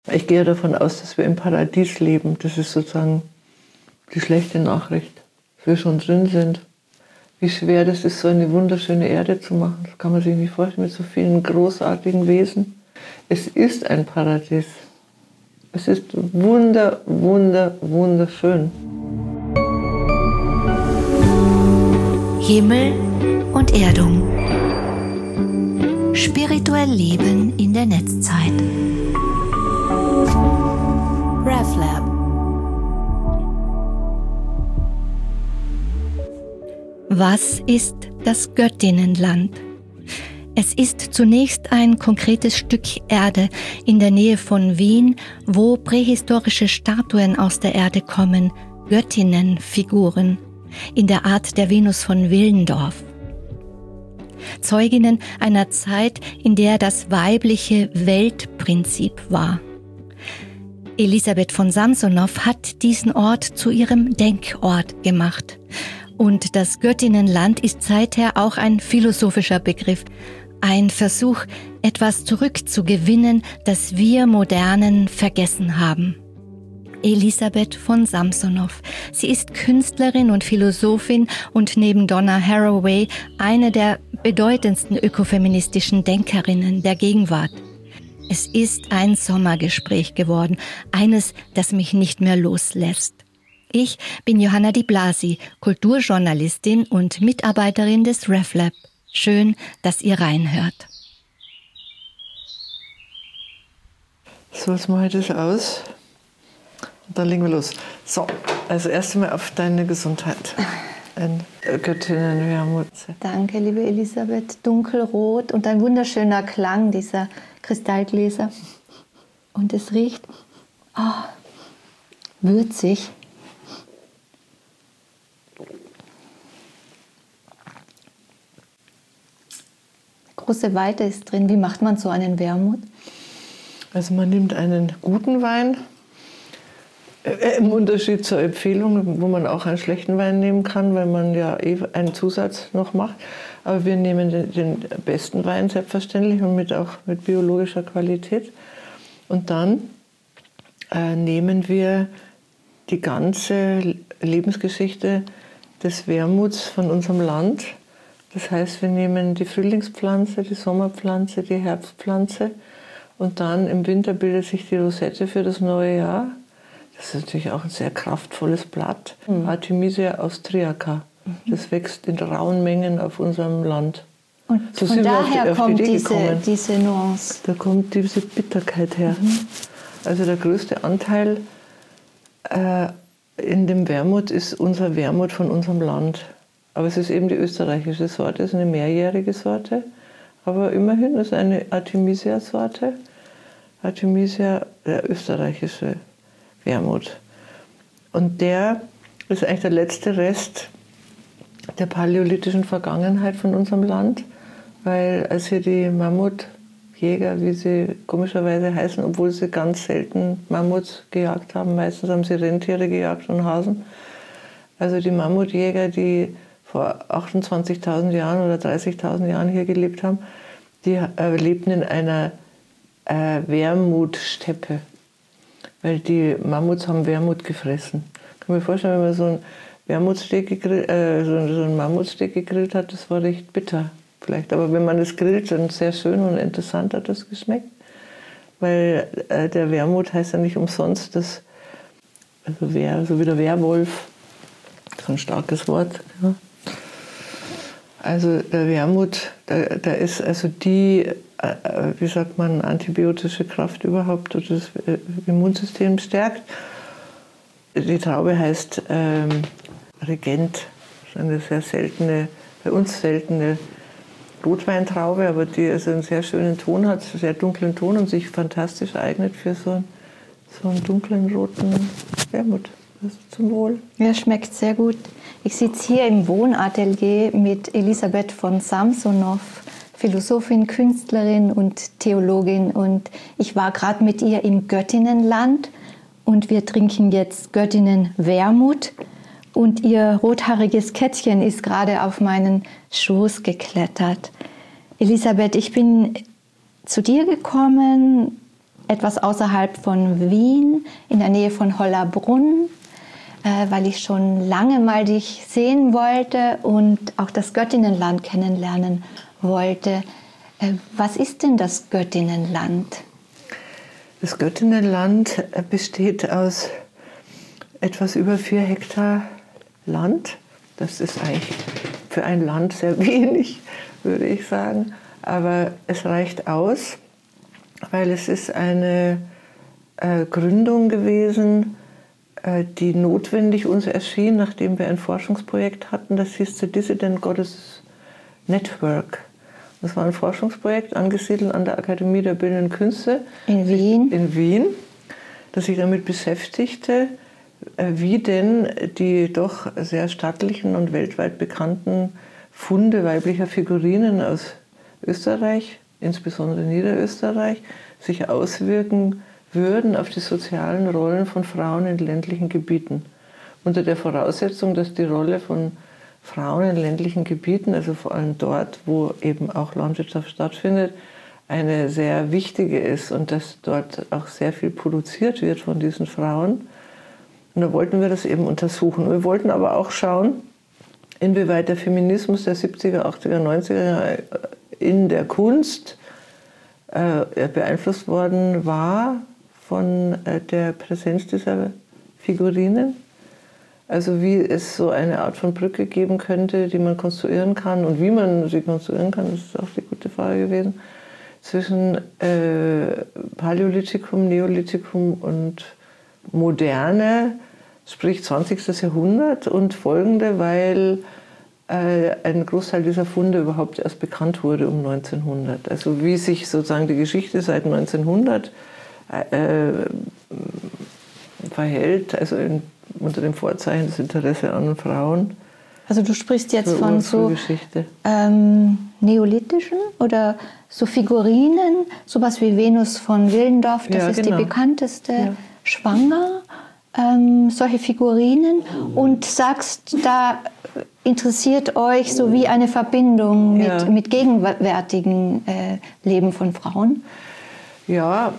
Ich gehe davon aus, dass wir im Paradies leben. Das ist sozusagen die schlechte Nachricht, dass wir schon drin sind. Wie schwer das ist, so eine wunderschöne Erde zu machen. Das kann man sich nicht vorstellen, mit so vielen großartigen Wesen. Es ist ein Paradies. Es ist wunderschön. Himmel und Erdung. Spirituell leben in der Netzzeit. RefLab. Was ist das Göttinnenland? Es ist zunächst ein konkretes Stück Erde in der Nähe von Wien, wo prähistorische Statuen aus der Erde kommen, Göttinnenfiguren, in der Art der Venus von Willendorf. Zeuginnen einer Zeit, in der das weibliche Weltprinzip war. Elisabeth von Samsonow hat diesen Ort zu ihrem Denkort gemacht. Und das Göttinnenland ist seither auch ein philosophischer Begriff, ein Versuch, etwas zurückzugewinnen, das wir Modernen vergessen haben. Elisabeth von Samsonow. Sie ist Künstlerin und Philosophin und neben Donna Haraway eine der bedeutendsten ökofeministischen Denkerinnen der Gegenwart. Es ist ein Sommergespräch geworden, eines, das mich nicht mehr loslässt. Ich bin Johanna Di Blasi, Kulturjournalistin und Mitarbeiterin des RefLab. Schön, dass ihr reinhört. So, jetzt mache ich das aus. Und dann legen wir los. So, also erst einmal auf deine Gesundheit. Ein Göttinnenwermut. Danke, liebe Elisabeth. Dunkelrot und ein wunderschöner Klang dieser Kristallgläser. Und es riecht würzig. Große Weite ist drin. Wie macht man so einen Wermut? Also man nimmt einen guten Wein, im Unterschied zur Empfehlung, wo man auch einen schlechten Wein nehmen kann, weil man ja einen Zusatz noch macht. Aber wir nehmen den besten Wein selbstverständlich und auch mit biologischer Qualität. Und dann nehmen wir die ganze Lebensgeschichte des Wermuts von unserem Land. Das heißt, wir nehmen die Frühlingspflanze, die Sommerpflanze, die Herbstpflanze und dann im Winter bildet sich die Rosette für das neue Jahr. Das ist natürlich auch ein sehr kraftvolles Blatt. Artemisia austriaca. Das wächst in rauen Mengen auf unserem Land. Und so von daher kommt diese Nuance. Da kommt diese Bitterkeit her. Also der größte Anteil in dem Wermut ist unser Wermut von unserem Land. Aber es ist eben die österreichische Sorte, es ist eine mehrjährige Sorte. Aber immerhin ist eine Artemisia-Sorte. Artemisia, der österreichische Wermut. Und der ist eigentlich der letzte Rest der paläolithischen Vergangenheit von unserem Land. Weil als hier die Mammutjäger, wie sie komischerweise heißen, obwohl sie ganz selten Mammuts gejagt haben, meistens haben sie Rentiere gejagt und Hasen. Also die Mammutjäger, die vor 28.000 Jahren oder 30.000 Jahren hier gelebt haben, die lebten in einer Wermutsteppe, weil die Mammuts haben Wermut gefressen. Ich kann mir vorstellen, wenn man so einen Mammutsteak gegrillt hat, das war recht bitter vielleicht. Aber wenn man das grillt, dann sehr schön und interessant hat das geschmeckt, weil der Wermut heißt ja nicht umsonst, so wie der Werwolf, so ein starkes Wort. Ja. Also der Wermut, da ist also die, wie sagt man, antibiotische Kraft überhaupt, oder das Immunsystem stärkt. Die Traube heißt Regent, das ist eine sehr seltene, bei uns seltene Rotweintraube, aber die also einen sehr schönen Ton hat, einen sehr dunklen Ton und sich fantastisch eignet für so einen dunklen roten Wermut. Also zum Wohl. Ja, schmeckt sehr gut. Ich sitze hier im Wohnatelier mit Elisabeth von Samsonow, Philosophin, Künstlerin und Theologin. Und ich war gerade mit ihr im Göttinnenland und wir trinken jetzt Göttinnenwermut. Und ihr rothaariges Kätzchen ist gerade auf meinen Schoß geklettert. Elisabeth, ich bin zu dir gekommen, etwas außerhalb von Wien, in der Nähe von Hollabrunn, weil ich schon lange mal dich sehen wollte und auch das Göttinnenland kennenlernen wollte. Was ist denn das Göttinnenland? Das Göttinnenland besteht aus etwas über 4 Hektar Land. Das ist eigentlich für ein Land sehr wenig, würde ich sagen. Aber es reicht aus, weil es ist eine Gründung gewesen, die notwendig uns erschien, nachdem wir ein Forschungsprojekt hatten. Das hieß The Dissident Goddess Network. Das war ein Forschungsprojekt, angesiedelt an der Akademie der Bildenden Künste in Wien, das sich damit beschäftigte, wie denn die doch sehr stattlichen und weltweit bekannten Funde weiblicher Figurinen aus Österreich, insbesondere Niederösterreich, sich auswirken würden auf die sozialen Rollen von Frauen in ländlichen Gebieten. Unter der Voraussetzung, dass die Rolle von Frauen in ländlichen Gebieten, also vor allem dort, wo eben auch Landwirtschaft stattfindet, eine sehr wichtige ist und dass dort auch sehr viel produziert wird von diesen Frauen. Und da wollten wir das eben untersuchen. Wir wollten aber auch schauen, inwieweit der Feminismus der 70er, 80er, 90er Jahre in der Kunst beeinflusst worden war von der Präsenz dieser Figurinen. Also wie es so eine Art von Brücke geben könnte, die man konstruieren kann und wie man sie konstruieren kann, das ist auch die gute Frage gewesen, zwischen Paläolithikum, Neolithikum und Moderne, sprich 20. Jahrhundert und folgende, weil ein Großteil dieser Funde überhaupt erst bekannt wurde um 1900. Also wie sich sozusagen die Geschichte seit 1900 verhält, also unter dem Vorzeichen des Interesse an Frauen. Also du sprichst jetzt von so neolithischen oder so Figurinen, sowas wie Venus von Willendorf, das ist genau die bekannteste, schwanger, solche Figurinen und sagst, da interessiert euch so wie eine Verbindung mit gegenwärtigen Leben von Frauen? Ja,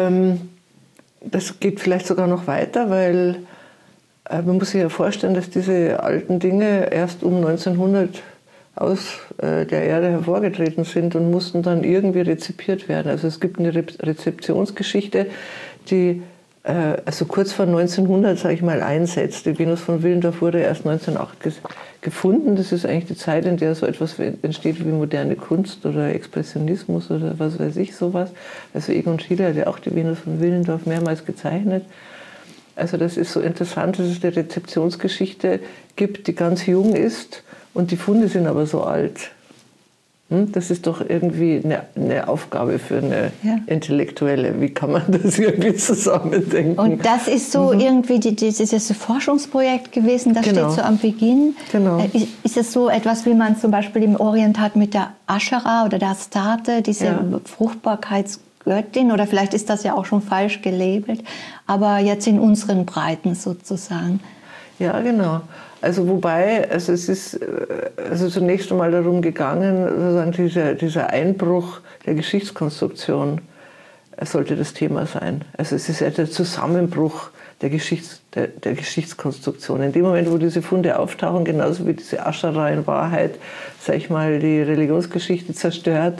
das geht vielleicht sogar noch weiter, weil man muss sich ja vorstellen, dass diese alten Dinge erst um 1900 aus der Erde hervorgetreten sind und mussten dann irgendwie rezipiert werden. Also es gibt eine Rezeptionsgeschichte, die also kurz vor 1900, sage ich mal, einsetzt. Die Venus von Willendorf wurde erst 1908 gefunden. Das ist eigentlich die Zeit, in der so etwas entsteht wie moderne Kunst oder Expressionismus oder was weiß ich, sowas. Also Egon Schiele hat ja auch die Venus von Willendorf mehrmals gezeichnet. Also das ist so interessant, dass es eine Rezeptionsgeschichte gibt, die ganz jung ist und die Funde sind aber so alt. Das ist doch irgendwie eine Aufgabe für eine Intellektuelle. Wie kann man das irgendwie zusammendenken? Und das ist so irgendwie dieses Forschungsprojekt gewesen, das steht so am Beginn. Genau. Ist es so etwas, wie man zum Beispiel im Orient hat mit der Aschera oder der Astarte, diese Fruchtbarkeitsgöttin, oder vielleicht ist das ja auch schon falsch gelabelt, aber jetzt in unseren Breiten sozusagen. Ja, genau. Also wobei, also es ist zunächst einmal darum gegangen, sozusagen dieser Einbruch der Geschichtskonstruktion sollte das Thema sein. Also es ist ja der Zusammenbruch der Geschichtskonstruktion. In dem Moment, wo diese Funde auftauchen, genauso wie diese Aschera in Wahrheit, sag ich mal, die Religionsgeschichte zerstören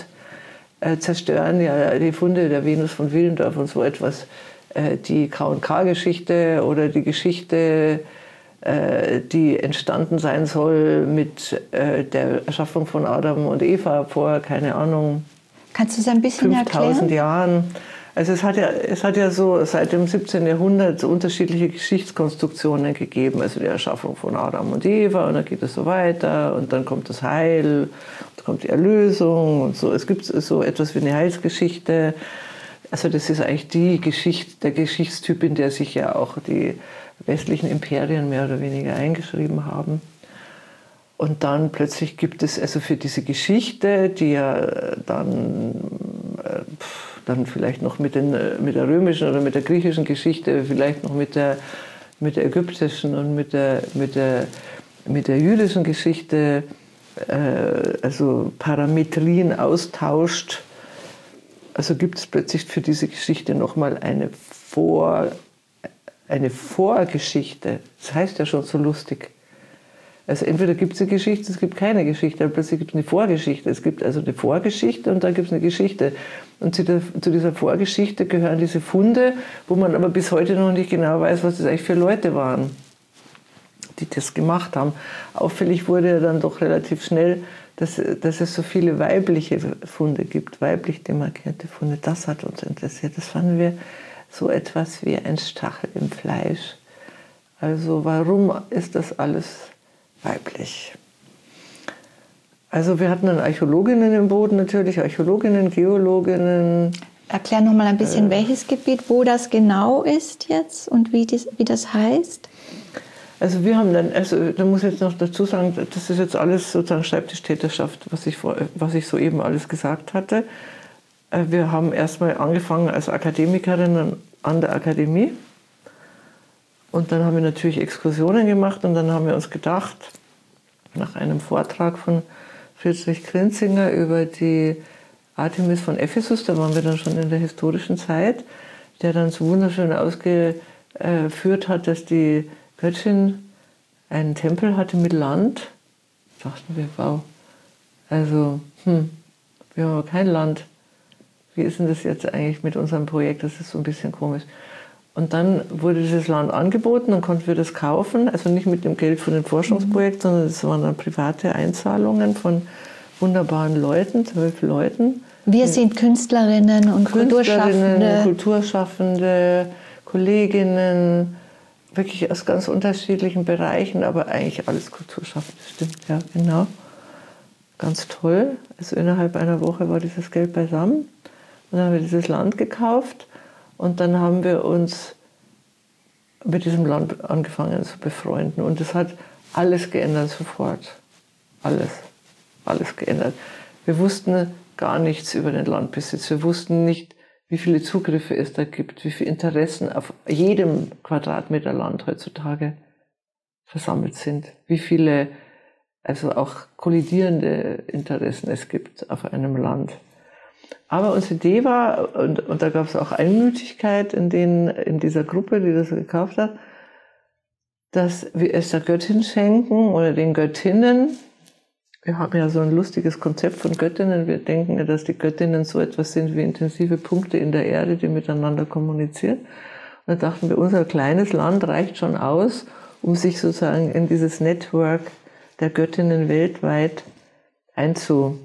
ja die Funde der Venus von Willendorf und so etwas, die K&K-Geschichte oder die Geschichte, die entstanden sein soll mit der Erschaffung von Adam und Eva vor, keine Ahnung, kannst du es ein bisschen 5000 Jahren. Also es hat ja so seit dem 17. Jahrhundert so unterschiedliche Geschichtskonstruktionen gegeben. Also die Erschaffung von Adam und Eva und dann geht es so weiter und dann kommt das Heil, dann kommt die Erlösung und so. Es gibt so etwas wie eine Heilsgeschichte. Also das ist eigentlich der Geschichtstyp, in der sich ja auch die westlichen Imperien mehr oder weniger eingeschrieben haben. Und dann plötzlich gibt es also für diese Geschichte, die ja dann vielleicht noch mit der römischen oder mit der griechischen Geschichte, vielleicht noch mit der ägyptischen und mit der jüdischen Geschichte, also Parametrien austauscht, also gibt es plötzlich für diese Geschichte nochmal eine Vorgeschichte. Das heißt ja schon so lustig. Also entweder gibt es eine Geschichte, es gibt keine Geschichte, aber plötzlich gibt es eine Vorgeschichte. Es gibt also eine Vorgeschichte und dann gibt es eine Geschichte. Und zu dieser Vorgeschichte gehören diese Funde, wo man aber bis heute noch nicht genau weiß, was das eigentlich für Leute waren, die das gemacht haben. Auffällig wurde ja dann doch relativ schnell, dass es so viele weibliche Funde gibt, weiblich demarkierte Funde. Das hat uns interessiert. Das fanden wir so etwas wie ein Stachel im Fleisch. Also warum ist das alles weiblich? Also wir hatten dann Archäologinnen im Boden natürlich, Archäologinnen, Geologinnen. Erklär noch mal ein bisschen, welches Gebiet, wo das genau ist jetzt und wie das heißt. Also wir haben dann, da muss ich jetzt noch dazu sagen, das ist jetzt alles sozusagen Schreibtischtäterschaft, was ich soeben alles gesagt hatte. Wir haben erstmal angefangen als Akademikerinnen an der Akademie und dann haben wir natürlich Exkursionen gemacht und dann haben wir uns gedacht, nach einem Vortrag von Friedrich Grinzinger über die Artemis von Ephesus, da waren wir dann schon in der historischen Zeit, der dann so wunderschön ausgeführt hat, dass die Göttin einen Tempel hatte mit Land. Da dachten wir, wow, also wir haben aber kein Land. Wie ist denn das jetzt eigentlich mit unserem Projekt? Das ist so ein bisschen komisch. Und dann wurde dieses Land angeboten, dann konnten wir das kaufen, also nicht mit dem Geld von dem Forschungsprojekt, sondern es waren dann private Einzahlungen von wunderbaren Leuten, 12 Leuten. Wir sind Künstlerinnen und Kulturschaffende, Kolleginnen, wirklich aus ganz unterschiedlichen Bereichen, aber eigentlich alles Kulturschaffende, stimmt, ja, genau. Ganz toll. Also innerhalb einer Woche war dieses Geld beisammen. Und dann haben wir dieses Land gekauft und dann haben wir uns mit diesem Land angefangen zu befreunden. Und das hat alles geändert sofort. Alles geändert. Wir wussten gar nichts über den Landbesitz. Wir wussten nicht, wie viele Zugriffe es da gibt, wie viele Interessen auf jedem Quadratmeter Land heutzutage versammelt sind, wie viele, also auch kollidierende Interessen es gibt auf einem Land. Aber unsere Idee war, und da gab es auch Einmütigkeit in dieser Gruppe, die das gekauft hat, dass wir es der Göttin schenken oder den Göttinnen. Wir haben ja so ein lustiges Konzept von Göttinnen. Wir denken ja, dass die Göttinnen so etwas sind wie intensive Punkte in der Erde, die miteinander kommunizieren. Und da dachten wir, unser kleines Land reicht schon aus, um sich sozusagen in dieses Network der Göttinnen weltweit einzulinken.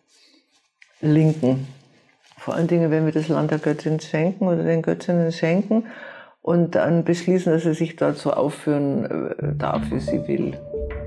Vor allen Dingen, wenn wir das Land der Göttin schenken oder den Göttinnen schenken und dann beschließen, dass sie sich dort so aufführen darf, wie sie will.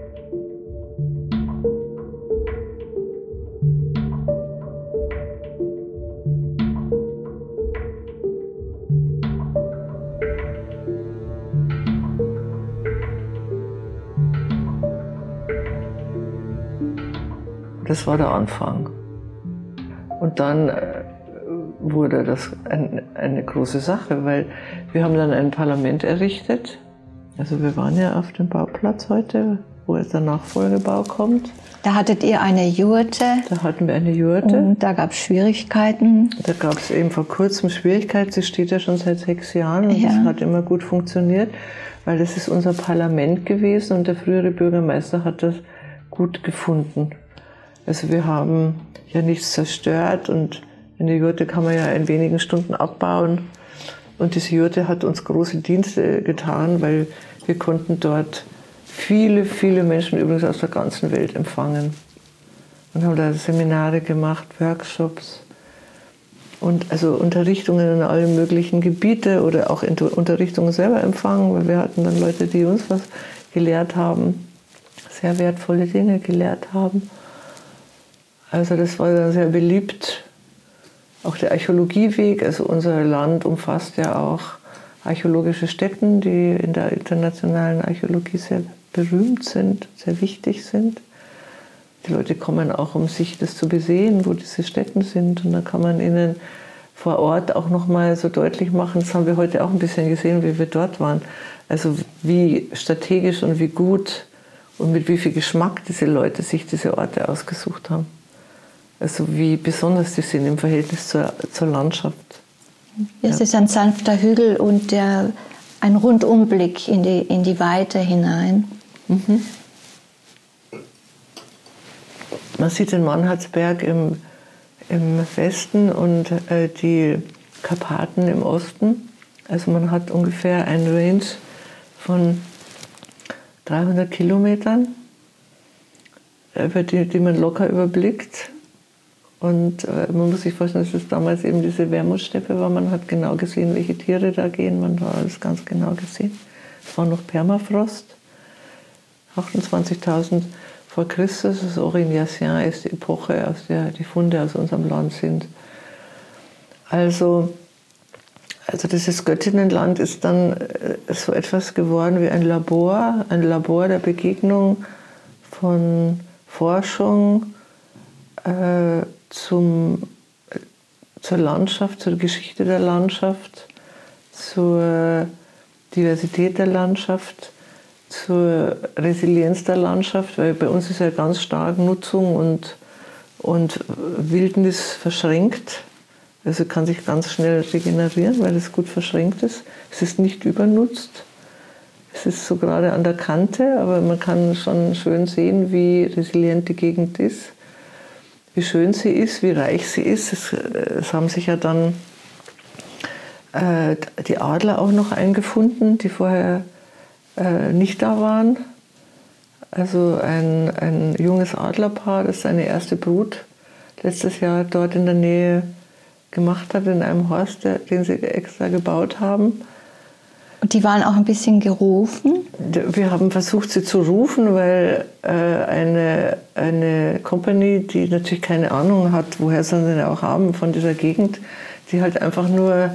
Das war der Anfang. Und dann wurde das eine große Sache, weil wir haben dann ein Parlament errichtet. Also wir waren ja auf dem Bauplatz heute, wo jetzt der Nachfolgebau kommt. Da hattet ihr eine Jurte. Da hatten wir eine Jurte. Und da gab es Schwierigkeiten. Da gab es eben vor kurzem Schwierigkeiten. Sie steht ja schon seit 6 Jahren und das hat immer gut funktioniert, weil das ist unser Parlament gewesen und der frühere Bürgermeister hat das gut gefunden. Also wir haben ja nichts zerstört und eine Jurte kann man ja in wenigen Stunden abbauen. Und diese Jurte hat uns große Dienste getan, weil wir konnten dort viele, viele Menschen übrigens aus der ganzen Welt empfangen. Und haben da Seminare gemacht, Workshops und also Unterrichtungen in allen möglichen Gebieten oder auch Unterrichtungen selber empfangen, weil wir hatten dann Leute, die uns was gelehrt haben, sehr wertvolle Dinge gelehrt haben. Also das war dann sehr beliebt. Auch der Archäologieweg, also unser Land umfasst ja auch archäologische Stätten, die in der internationalen Archäologie sehr berühmt sind, sehr wichtig sind. Die Leute kommen auch, um sich das zu besehen, wo diese Stätten sind. Und dann kann man ihnen vor Ort auch nochmal so deutlich machen, das haben wir heute auch ein bisschen gesehen, wie wir dort waren. Also wie strategisch und wie gut und mit wie viel Geschmack diese Leute sich diese Orte ausgesucht haben. Also wie besonders die sind im Verhältnis zur Landschaft. Es ist ein sanfter Hügel und ein Rundumblick in die Weite hinein. Mhm. Man sieht den Mannhardsberg im Westen und die Karpaten im Osten. Also man hat ungefähr eine Range von 300 Kilometern, die man locker überblickt. Und man muss sich vorstellen, dass es damals eben diese Wermutsteppe war. Man hat genau gesehen, welche Tiere da gehen. Man hat alles ganz genau gesehen. Es war noch Permafrost. 28.000 vor Christus. Das Aurignaciens ist die Epoche, aus der die Funde aus unserem Land sind. Also dieses Göttinnenland ist dann so etwas geworden wie ein Labor der Begegnung von Forschung zur Landschaft, zur Geschichte der Landschaft, zur Diversität der Landschaft, zur Resilienz der Landschaft, weil bei uns ist ja ganz stark Nutzung und Wildnis verschränkt. Also kann sich ganz schnell regenerieren, weil es gut verschränkt ist. Es ist nicht übernutzt. Es ist so gerade an der Kante, aber man kann schon schön sehen, wie resilient die Gegend ist, wie schön sie ist, wie reich sie ist. Es haben sich ja dann die Adler auch noch eingefunden, die vorher nicht da waren. Also ein junges Adlerpaar, das seine erste Brut letztes Jahr dort in der Nähe gemacht hat, in einem Horst, den sie extra gebaut haben. Und die waren auch ein bisschen gerufen? Wir haben versucht, sie zu rufen, weil eine Company, die natürlich keine Ahnung hat, woher sie denn auch haben von dieser Gegend, die halt einfach nur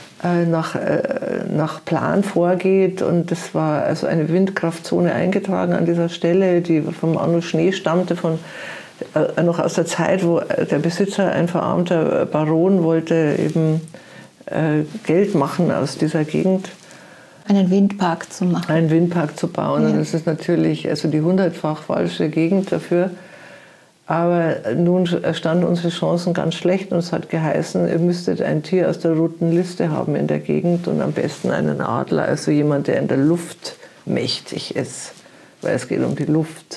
nach Plan vorgeht. Und das war also eine Windkraftzone eingetragen an dieser Stelle, die vom Anno Schnee stammte, noch aus der Zeit, wo der Besitzer, ein verarmter Baron, wollte eben Geld machen aus dieser Gegend. Einen Windpark zu machen. Einen Windpark zu bauen. Ja. Und das ist natürlich also die 100-fach falsche Gegend dafür. Aber nun standen unsere Chancen ganz schlecht und es hat geheißen, ihr müsstet ein Tier aus der roten Liste haben in der Gegend und am besten einen Adler, also jemand, der in der Luft mächtig ist, weil es geht um die Luft.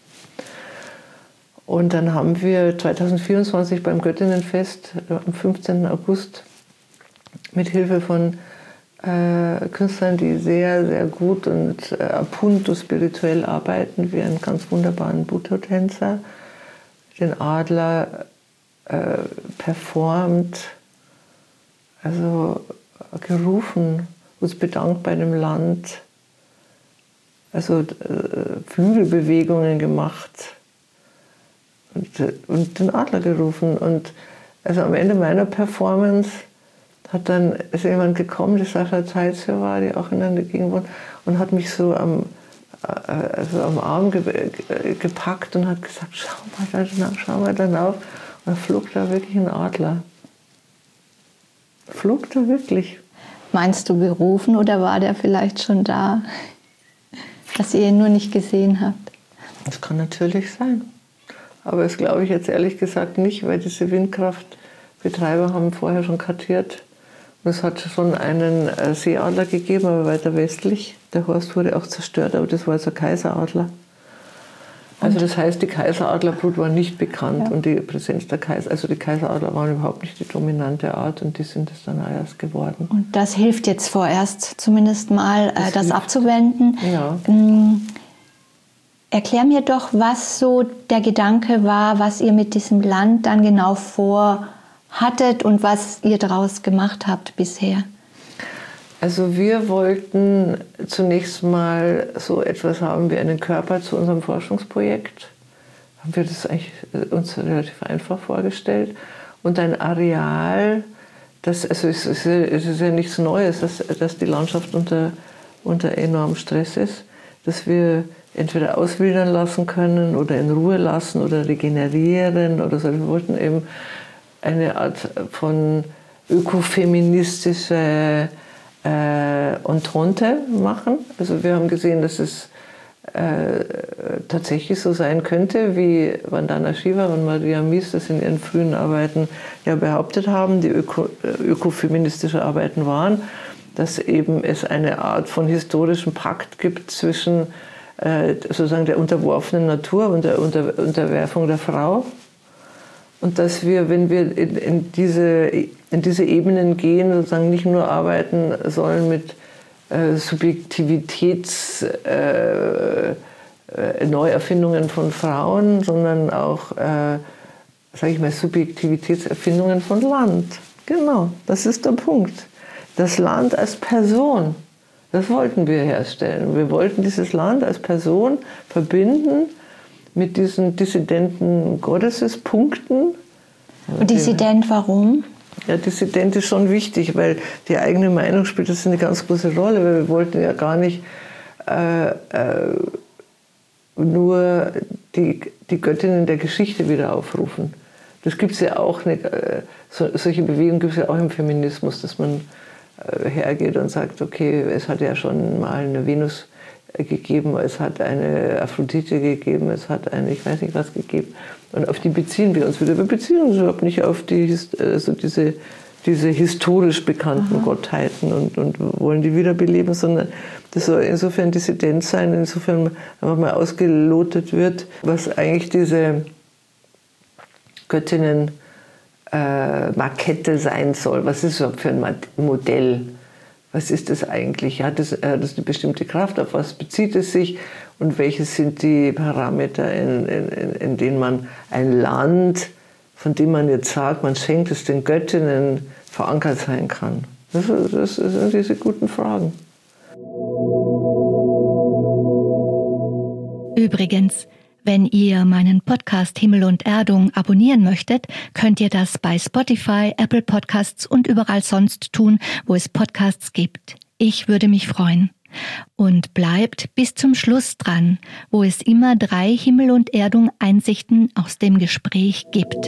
Und dann haben wir 2024 beim Göttinnenfest am 15. August mit Hilfe von Künstlern, die sehr, sehr gut und appunto spirituell arbeiten, wie einen ganz wunderbaren Buddha-Tänzer, den Adler performt, also gerufen, uns bedankt bei dem Land, also Flügelbewegungen gemacht und den Adler gerufen. Und also am Ende meiner Performance ist jemand gekommen, die Sascha Zeitzer war, die auch in der Gegend wohnt, und hat mich so am Arm gepackt und hat gesagt, schau mal danach. Und da flog da wirklich ein Adler. Flog da wirklich. Meinst du gerufen oder war der vielleicht schon da, dass ihr ihn nur nicht gesehen habt? Das kann natürlich sein. Aber das glaube ich jetzt ehrlich gesagt nicht, weil diese Windkraftbetreiber haben vorher schon kartiert. Und es hat schon einen Seeadler gegeben, aber weiter westlich. Der Horst wurde auch zerstört, aber das war also Kaiseradler. Also das heißt, die Kaiseradlerbrut war nicht bekannt, ja. Und die Präsenz der die Kaiseradler waren überhaupt nicht die dominante Art und die sind es dann auch erst geworden. Und das hilft jetzt vorerst zumindest mal, das abzuwenden. Ja. Erklär mir doch, was so der Gedanke war, was ihr mit diesem Land dann genau vorhattet und was ihr daraus gemacht habt bisher. Also wir wollten zunächst mal so etwas haben wie einen Körper zu unserem Forschungsprojekt. Haben wir das eigentlich uns relativ einfach vorgestellt. Und ein Areal, es ist ja nichts Neues, dass die Landschaft unter enormem Stress ist, dass wir entweder auswildern lassen können oder in Ruhe lassen oder regenerieren oder so. Wir wollten eben eine Art von ökofeministische Entente machen. Also wir haben gesehen, dass es tatsächlich so sein könnte, wie Vandana Shiva und Maria Mies das in ihren frühen Arbeiten ja behauptet haben, die ökofeministische Arbeiten waren, dass eben es eine Art von historischem Pakt gibt zwischen sozusagen der unterworfenen Natur und der Unterwerfung der Frau. Und dass wir, wenn wir in diese Ebenen gehen, sozusagen nicht nur arbeiten sollen mit Subjektivitäts-Neuerfindungen von Frauen, sondern auch, sage ich mal, Subjektivitätserfindungen von Land. Genau, das ist der Punkt. Das Land als Person, das wollten wir herstellen. Wir wollten dieses Land als Person verbinden mit diesen dissidenten Goddesespunkten. Und Dissident warum? Ja, Dissident ist schon wichtig, weil die eigene Meinung spielt das eine ganz große Rolle, weil wir wollten ja gar nicht nur die Göttinnen der Geschichte wieder aufrufen. Das gibt es ja auch nicht, solche Bewegungen gibt es ja auch im Feminismus, dass man hergeht und sagt, okay, es hat ja schon mal eine Venus gegeben, es hat eine Aphrodite gegeben, es hat eine, ich weiß nicht was gegeben. Und auf die beziehen wir uns wieder. Wir beziehen uns überhaupt nicht auf diese historisch bekannten Gottheiten und wollen die wiederbeleben, sondern das soll insofern Dissident sein, insofern einfach mal ausgelotet wird, was eigentlich diese Göttinnen Markette sein soll. Was ist das überhaupt für ein Modell? Was ist das eigentlich? Hat es eine bestimmte Kraft? Auf was bezieht es sich? Und welche sind die Parameter, in denen man ein Land, von dem man jetzt sagt, man schenkt es den Göttinnen, verankert sein kann? Das sind diese guten Fragen. Übrigens, wenn ihr meinen Podcast Himmel und Erdung abonnieren möchtet, könnt ihr das bei Spotify, Apple Podcasts und überall sonst tun, wo es Podcasts gibt. Ich würde mich freuen. Und bleibt bis zum Schluss dran, wo es immer 3 Himmel- und Erdung-Einsichten aus dem Gespräch gibt.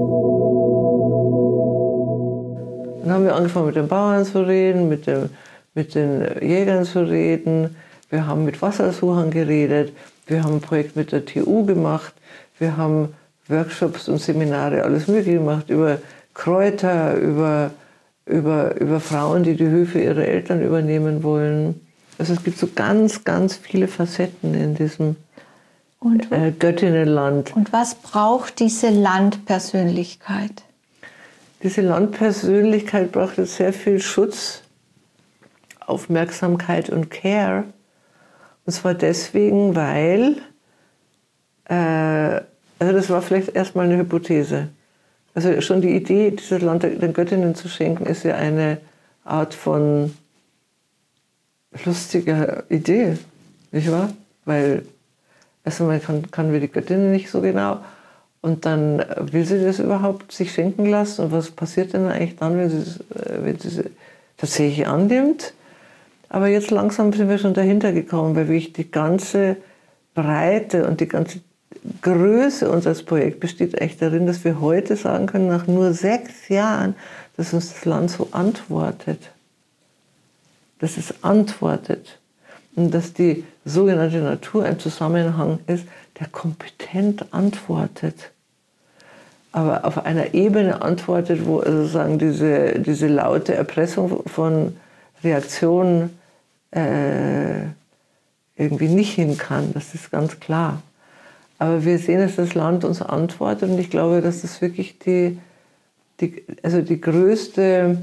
Dann haben wir angefangen mit den Bauern zu reden, mit den Jägern zu reden. Wir haben mit Wassersuchern geredet. Wir haben ein Projekt mit der TU gemacht. Wir haben Workshops und Seminare, alles Mögliche gemacht, über Kräuter, über Frauen, die die Höfe ihrer Eltern übernehmen wollen. Also es gibt so ganz, ganz viele Facetten in diesem Göttinnenland. Und was braucht diese Landpersönlichkeit? Diese Landpersönlichkeit braucht jetzt sehr viel Schutz, Aufmerksamkeit und Care. Und zwar deswegen, weil, also das war vielleicht erstmal eine Hypothese. Also schon die Idee, dieses Land den Göttinnen zu schenken, ist ja eine Art von lustiger Idee, nicht wahr? Weil erstmal kann wir die Göttinnen nicht so genau und dann will sie das überhaupt sich schenken lassen und was passiert denn eigentlich dann, wenn sie tatsächlich annimmt? Aber jetzt langsam sind wir schon dahinter gekommen, weil wirklich die ganze Breite und die ganze Größe unseres Projekts besteht echt darin, dass wir heute sagen können, nach nur 6 Jahren, dass uns das Land so antwortet. Dass es antwortet. Und dass die sogenannte Natur ein Zusammenhang ist, der kompetent antwortet. Aber auf einer Ebene antwortet, wo sozusagen diese laute Erpressung von Reaktionen irgendwie nicht hin kann. Das ist ganz klar. Aber wir sehen, dass das Land uns antwortet und ich glaube, dass das wirklich die größte,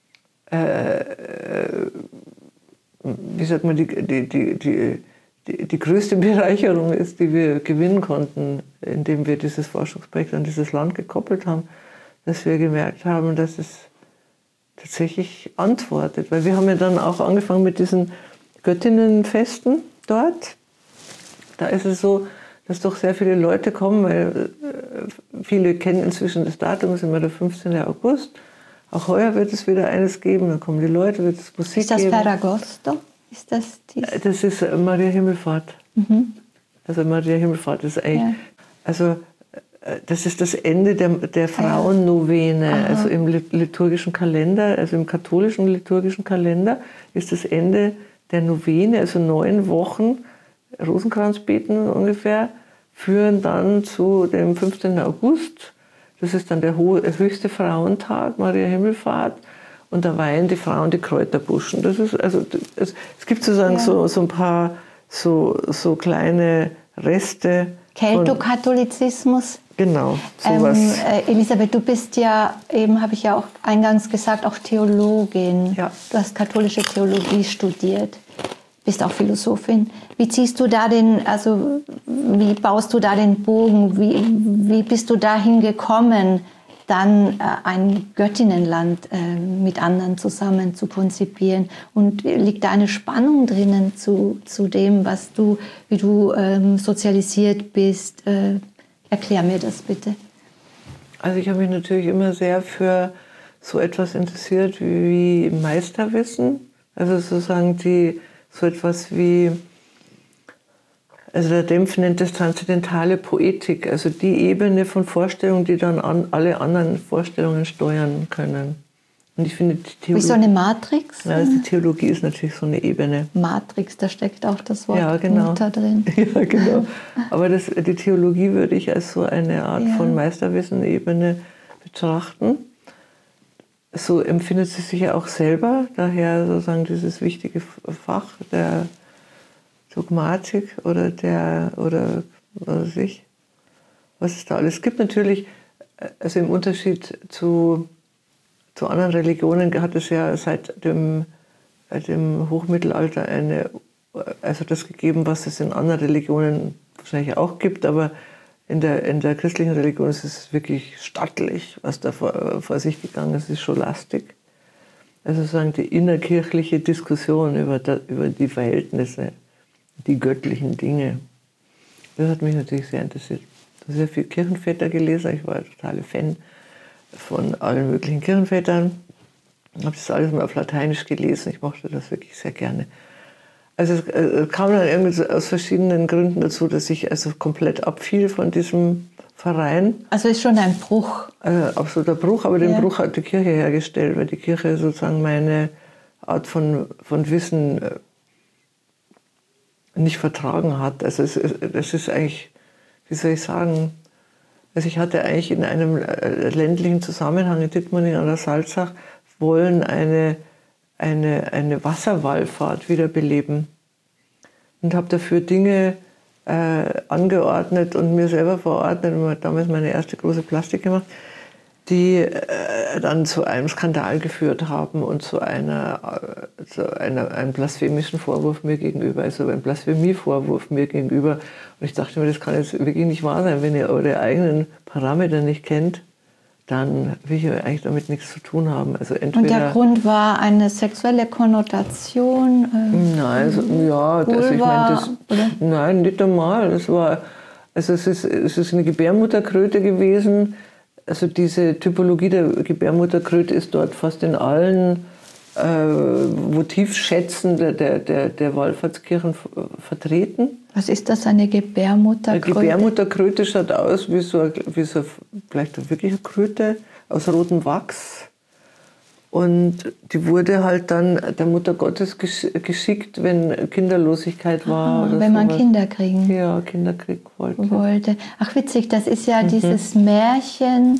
wie sagt man, die größte Bereicherung ist, die wir gewinnen konnten, indem wir dieses Forschungsprojekt an dieses Land gekoppelt haben, dass wir gemerkt haben, dass es tatsächlich antwortet. Weil wir haben ja dann auch angefangen mit diesen Göttinnenfesten dort. Da ist es so, dass doch sehr viele Leute kommen, weil viele kennen inzwischen das Datum, das ist immer der 15. August. Auch heuer wird es wieder eines geben, dann kommen die Leute, wird es Musik geben. Ist das Ferragosto? Ist das das ist Maria Himmelfahrt. Mhm. Also Maria Himmelfahrt ist eigentlich, ja. Also das ist das Ende der Frauennovene. Ja. Also im liturgischen Kalender, also im katholischen liturgischen Kalender ist das Ende der Novene, also 9 Wochen Rosenkranzbeten ungefähr, führen dann zu dem 15. August. Das ist dann der höchste Frauentag, Maria Himmelfahrt. Und da weihen die Frauen die Kräuterbuschen. Das ist, also, es gibt sozusagen so ein paar so kleine Reste. Keltokatholizismus. Genau, sowas. Elisabeth, du bist ja, eben habe ich ja auch eingangs gesagt, auch Theologin. Ja. Du hast katholische Theologie studiert, bist auch Philosophin. Wie ziehst du da wie baust du da den Bogen? Wie bist du dahin gekommen, dann ein Göttinnenland mit anderen zusammen zu konzipieren? Und liegt da eine Spannung drinnen zu dem, wie du sozialisiert bist? Erklär mir das bitte. Also ich habe mich natürlich immer sehr für so etwas interessiert wie Meisterwissen. Also sozusagen so etwas wie, also der Dempf nennt das transzendentale Poetik, also die Ebene von Vorstellungen, die dann alle anderen Vorstellungen steuern können. Und ich finde, die Theologie, wie so eine Matrix? Ja, also die Theologie ist natürlich so eine Ebene. Matrix, da steckt auch das Wort Mutter drin. Ja, genau. Aber die Theologie würde ich als so eine Art von Meisterwissen-Ebene betrachten. So empfindet sie sich ja auch selber, daher sozusagen dieses wichtige Fach der Dogmatik oder was es da alles gibt. Natürlich, also im Unterschied zu anderen Religionen hat es ja seit dem Hochmittelalter also das gegeben, was es in anderen Religionen wahrscheinlich auch gibt, aber in der christlichen Religion ist es wirklich stattlich, was da vor sich gegangen ist, ist scholastik. Also sozusagen die innerkirchliche Diskussion über die Verhältnisse, die göttlichen Dinge. Das hat mich natürlich sehr interessiert. Ich habe sehr viele Kirchenväter gelesen, ich war ein totaler Fan von allen möglichen Kirchenvätern. Ich habe das alles mal auf Lateinisch gelesen, ich mochte das wirklich sehr gerne. Also es kam dann irgendwie aus verschiedenen Gründen dazu, dass ich also komplett abfiel von diesem Verein. Also ist schon ein Bruch. Absoluter Bruch, aber den Bruch hat die Kirche hergestellt, weil die Kirche sozusagen meine Art von Wissen nicht vertragen hat. Also das ist eigentlich, wie soll ich sagen, also ich hatte eigentlich in einem ländlichen Zusammenhang in Dittmoring an der Salzach wollen eine Wasserwallfahrt wiederbeleben und habe dafür Dinge angeordnet und mir selber verordnet und habe damals meine erste große Plastik gemacht, die dann zu einem Skandal geführt haben und zu einem blasphemischen Vorwurf mir gegenüber, also einem Blasphemievorwurf mir gegenüber. Und ich dachte mir, das kann jetzt wirklich nicht wahr sein, wenn ihr eure eigenen Parameter nicht kennt, dann will ich eigentlich damit nichts zu tun haben. Also entweder, und der Grund war eine sexuelle Konnotation? Nein, nein, nicht einmal. Es ist eine Gebärmutterkröte gewesen. Also diese Typologie der Gebärmutterkröte ist dort fast in allen Motivschätzen der Wallfahrtskirchen vertreten. Was ist das, eine Gebärmutterkröte? Eine Gebärmutterkröte schaut aus wie so vielleicht wirklich eine Kröte aus rotem Wachs. Und die wurde halt dann der Mutter Gottes geschickt, wenn Kinderlosigkeit war. Oder wenn man Kinder kriegen Kinderkrieg wollte. Ach witzig, das ist ja dieses Märchen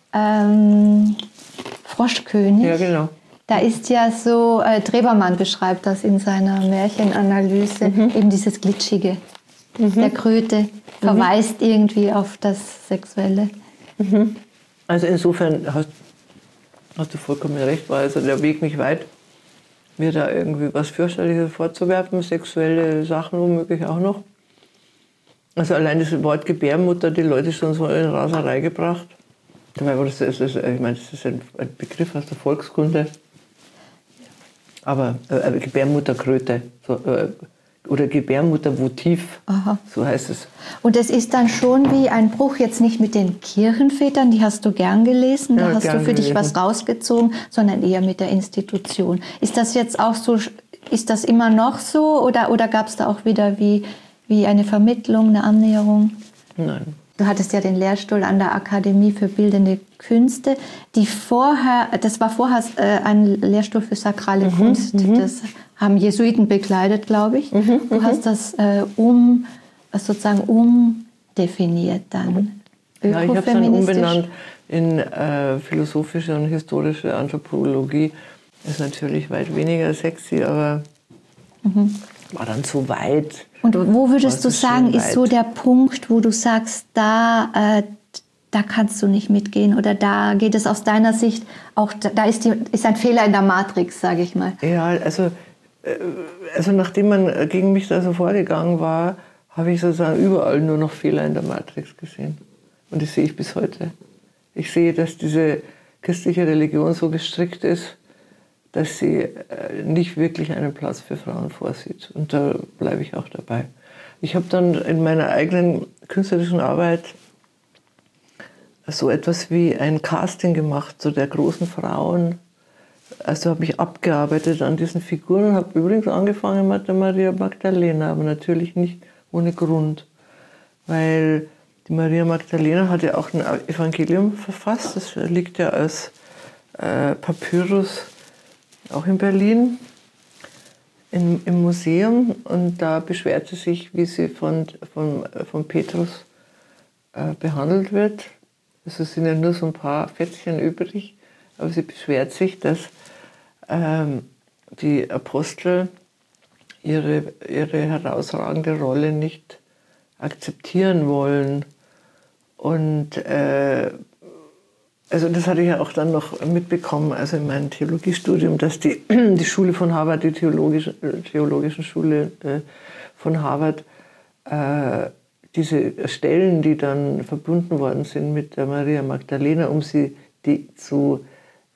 Froschkönig. Ja, genau. Da ist ja so, Trebermann beschreibt das in seiner Märchenanalyse, eben dieses Glitschige der Kröte verweist irgendwie auf das Sexuelle. Also insofern hast du vollkommen recht, war also der Weg nicht weit, mir da irgendwie was Fürchterliches vorzuwerfen, sexuelle Sachen womöglich auch noch. Also allein das Wort Gebärmutter, die Leute schon so in Raserei gebracht. Dabei war das ist ein Begriff aus der Volkskunde. Aber Gebärmutterkröte oder Gebärmuttervotiv, so heißt es. Und es ist dann schon wie ein Bruch, jetzt nicht mit den Kirchenvätern, die hast du gern gelesen, da hast du für dich was rausgezogen, sondern eher mit der Institution. Ist das jetzt auch so, ist das immer noch so oder gab es da auch wieder wie eine Vermittlung, eine Annäherung? Nein. Du hattest ja den Lehrstuhl an der Akademie für Bildende Künste, das war vorher ein Lehrstuhl für sakrale Kunst. Das haben Jesuiten bekleidet, glaube ich. Du hast das sozusagen umdefiniert dann. Ja, ich habe es dann umbenannt in philosophische und historische Anthropologie. Ist natürlich weit weniger sexy, aber war dann zu weit. Und wo würdest du sagen, ist so der Punkt, wo du sagst, da kannst du nicht mitgehen oder da geht es aus deiner Sicht auch, da ist ein Fehler in der Matrix, sage ich mal. Ja, also nachdem man gegen mich da so vorgegangen war, habe ich sozusagen überall nur noch Fehler in der Matrix gesehen. Und das sehe ich bis heute. Ich sehe, dass diese christliche Religion so gestrickt ist, dass sie nicht wirklich einen Platz für Frauen vorsieht. Und da bleibe ich auch dabei. Ich habe dann in meiner eigenen künstlerischen Arbeit so etwas wie ein Casting gemacht, so der großen Frauen. Also habe ich abgearbeitet an diesen Figuren und habe übrigens angefangen mit der Maria Magdalena, aber natürlich nicht ohne Grund. Weil die Maria Magdalena hat ja auch ein Evangelium verfasst, das liegt ja als Papyrus auch in Berlin im Museum, und da beschwert sie sich, wie sie von Petrus behandelt wird. Also es sind ja nur so ein paar Fettchen übrig, aber sie beschwert sich, dass die Apostel ihre herausragende Rolle nicht akzeptieren wollen. Und also das hatte ich ja auch dann noch mitbekommen, also in meinem Theologiestudium, dass die Schule von Harvard, die theologischen Schule von Harvard, diese Stellen, die dann verbunden worden sind mit der Maria Magdalena, um sie zu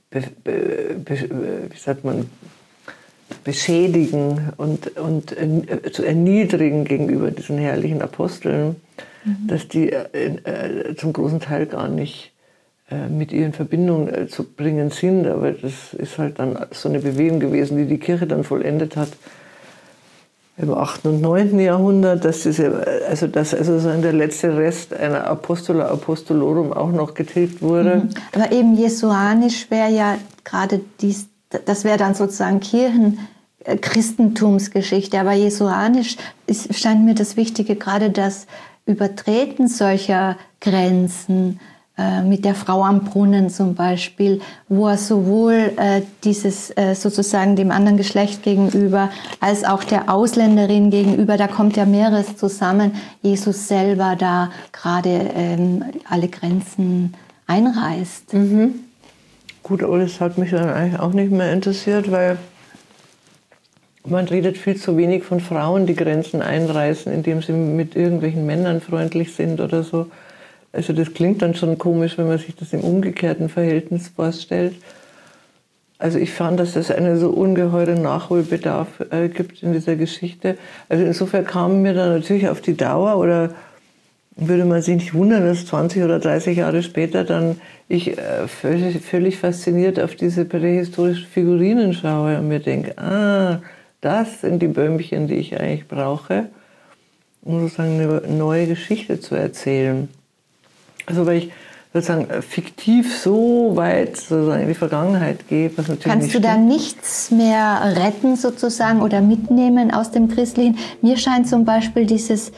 beschädigen und zu erniedrigen gegenüber diesen herrlichen Aposteln, dass die zum großen Teil gar nicht mit ihr in Verbindung zu bringen sind. Aber das ist halt dann so eine Bewegung gewesen, die die Kirche dann vollendet hat im 8. und 9. Jahrhundert, dass der letzte Rest einer Apostola Apostolorum auch noch getilgt wurde. Aber eben jesuanisch wäre ja gerade das wäre dann sozusagen Christentumsgeschichte, aber jesuanisch scheint mir das Wichtige, gerade das Übertreten solcher Grenzen, mit der Frau am Brunnen zum Beispiel, wo er sowohl dieses sozusagen dem anderen Geschlecht gegenüber als auch der Ausländerin gegenüber, da kommt ja mehreres zusammen, Jesus selber da gerade alle Grenzen einreißt. Gut, aber das hat mich dann eigentlich auch nicht mehr interessiert, weil man redet viel zu wenig von Frauen, die Grenzen einreißen, indem sie mit irgendwelchen Männern freundlich sind oder so. Also das klingt dann schon komisch, wenn man sich das im umgekehrten Verhältnis vorstellt. Also ich fand, dass es einen so ungeheuren Nachholbedarf gibt in dieser Geschichte. Also insofern kam mir dann natürlich auf die Dauer, oder würde man sich nicht wundern, dass 20 oder 30 Jahre später dann ich völlig fasziniert auf diese prähistorischen Figurinen schaue und mir denke, das sind die Böhmchen, die ich eigentlich brauche, um sozusagen eine neue Geschichte zu erzählen. Also weil ich sozusagen fiktiv so weit sozusagen in die Vergangenheit gehe, was natürlich Kannst du da nichts mehr retten sozusagen oder mitnehmen aus dem Christlichen? Mir scheint zum Beispiel dieses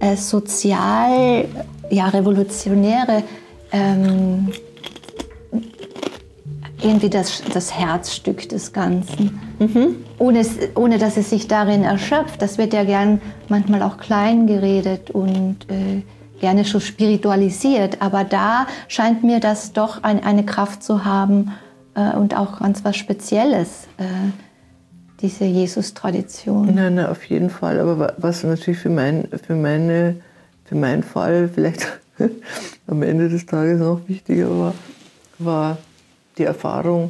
revolutionäre irgendwie das Herzstück des Ganzen. Ohne dass es sich darin erschöpft. Das wird ja gern manchmal auch klein geredet und gerne schon spiritualisiert, aber da scheint mir das doch eine Kraft zu haben und auch ganz was Spezielles, diese Jesus-Tradition. Nein, auf jeden Fall. Aber was natürlich für meinen Fall vielleicht am Ende des Tages noch wichtiger war die Erfahrung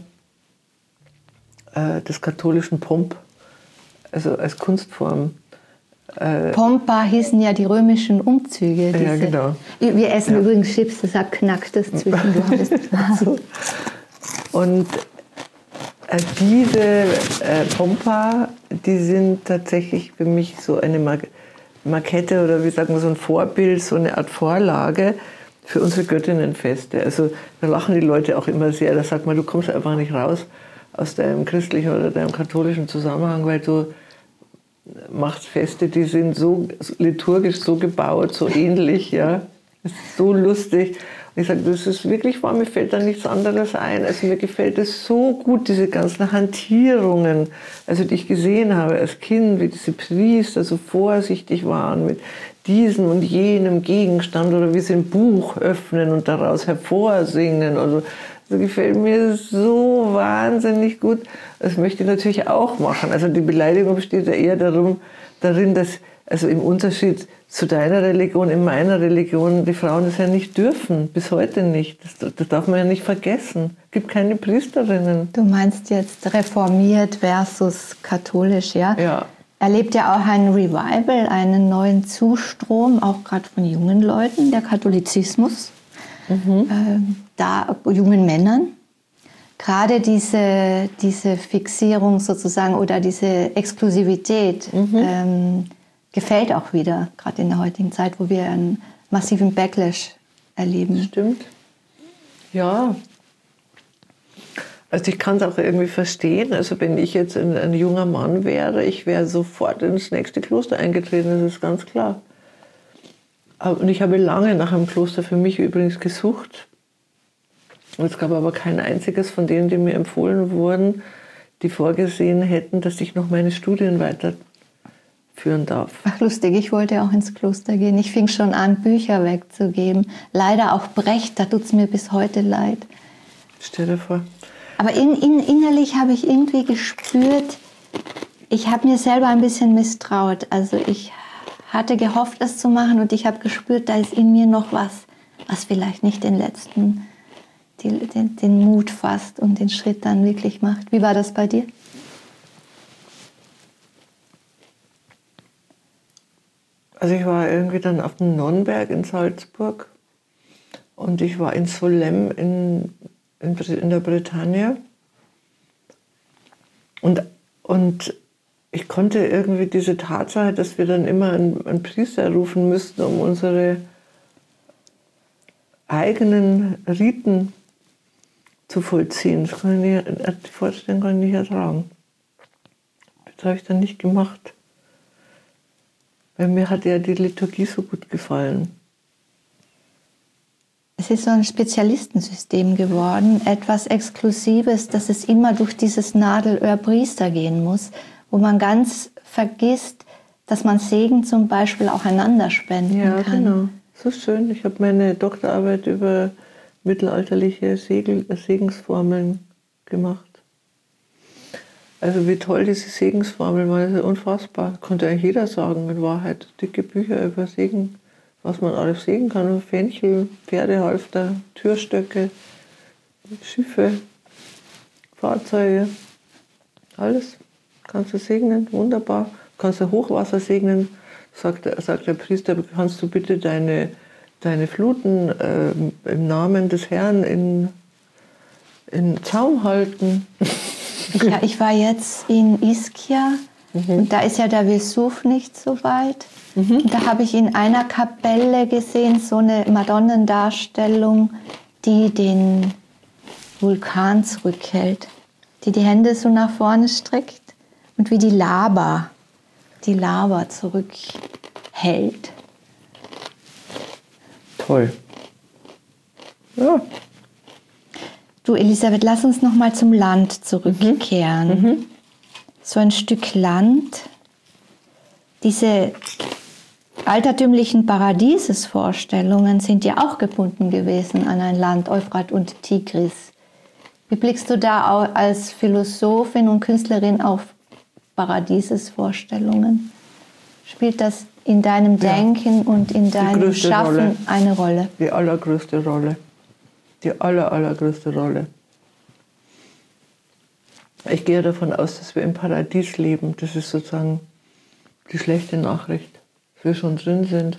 des katholischen Pomp, also als Kunstform. Pompa hießen ja die römischen Umzüge. Ja, genau. Wir essen übrigens Chips, deshalb knackt das zwischendurch. So. Und diese Pompa, die sind tatsächlich für mich so eine Makette oder wie sagen wir, so ein Vorbild, so eine Art Vorlage für unsere Göttinnenfeste. Also da lachen die Leute auch immer sehr, da sagt man, du kommst einfach nicht raus aus deinem christlichen oder deinem katholischen Zusammenhang, weil du machst Feste, die sind so liturgisch so gebaut, so ähnlich, ja. Das ist so lustig. Und ich sage, das ist wirklich wahr, mir fällt da nichts anderes ein. Also mir gefällt es so gut, diese ganzen Hantierungen, also die ich gesehen habe als Kind, wie diese Priester so vorsichtig waren mit diesem und jenem Gegenstand oder wie sie ein Buch öffnen und daraus hervorsingen. Also das gefällt mir so wahnsinnig gut. Das möchte ich natürlich auch machen. Also die Beleidigung besteht ja eher darin, dass, also im Unterschied zu deiner Religion, in meiner Religion, die Frauen das ja nicht dürfen, bis heute nicht. Das darf man ja nicht vergessen. Es gibt keine Priesterinnen. Du meinst jetzt reformiert versus katholisch, ja? Ja. Erlebt ja auch ein Revival, einen neuen Zustrom, auch gerade von jungen Leuten, der Katholizismus, da jungen Männern. Gerade diese Fixierung sozusagen oder diese Exklusivität gefällt auch wieder, gerade in der heutigen Zeit, wo wir einen massiven Backlash erleben. Stimmt. Ja. Also ich kann es auch irgendwie verstehen. Also wenn ich jetzt ein junger Mann wäre, ich wäre sofort ins nächste Kloster eingetreten, das ist ganz klar. Und ich habe lange nach einem Kloster für mich übrigens gesucht. Es gab aber kein einziges von denen, die mir empfohlen wurden, die vorgesehen hätten, dass ich noch meine Studien weiterführen darf. Ach, lustig, ich wollte auch ins Kloster gehen. Ich fing schon an, Bücher wegzugeben. Leider auch Brecht, da tut es mir bis heute leid. Stell dir vor. Aber innerlich habe ich irgendwie gespürt, ich habe mir selber ein bisschen misstraut. Also ich hatte gehofft, das zu machen und ich habe gespürt, da ist in mir noch was vielleicht nicht den Mut fasst und den Schritt dann wirklich macht. Wie war das bei dir? Also ich war irgendwie dann auf dem Nonnberg in Salzburg und ich war in Solesmes in der Bretagne und ich konnte irgendwie diese Tatsache, dass wir dann immer einen Priester rufen müssten, um unsere eigenen Riten zu vollziehen. Das kann ich nicht, die Vorstellung kann ich nicht ertragen. Das habe ich dann nicht gemacht. Weil mir hat ja die Liturgie so gut gefallen. Es ist so ein Spezialistensystem geworden, etwas Exklusives, dass es immer durch dieses Nadelöhr Priester gehen muss, wo man ganz vergisst, dass man Segen zum Beispiel auch einander spenden kann. Ja, genau. So schön. Ich habe meine Doktorarbeit über mittelalterliche Segensformeln gemacht. Also wie toll diese Segensformeln waren, das ist unfassbar. Konnte eigentlich jeder sagen, in Wahrheit. Dicke Bücher über Segen, was man alles segnen kann. Fenchel, Pferdehalfter, Türstöcke, Schiffe, Fahrzeuge, alles kannst du segnen, wunderbar. Kannst du Hochwasser segnen, sagt der Priester, kannst du bitte deine Fluten im Namen des Herrn in Zaum halten. Ja, ich war jetzt in Ischia und da ist ja der Vesuv nicht so weit. Und da habe ich in einer Kapelle gesehen, so eine Madonnendarstellung, die den Vulkan zurückhält, die Hände so nach vorne streckt und wie die Lava zurückhält. Toll. Ja. Du, Elisabeth, lass uns noch mal zum Land zurückkehren. So ein Stück Land, diese altertümlichen Paradiesesvorstellungen sind ja auch gebunden gewesen an ein Land, Euphrat und Tigris. Wie blickst du da als Philosophin und Künstlerin auf Paradiesesvorstellungen? Spielt das in deinem Denken und in deinem Schaffen eine Rolle? Die allergrößte Rolle. Die allergrößte Rolle. Ich gehe davon aus, dass wir im Paradies leben. Das ist sozusagen die schlechte Nachricht, dass wir schon drin sind.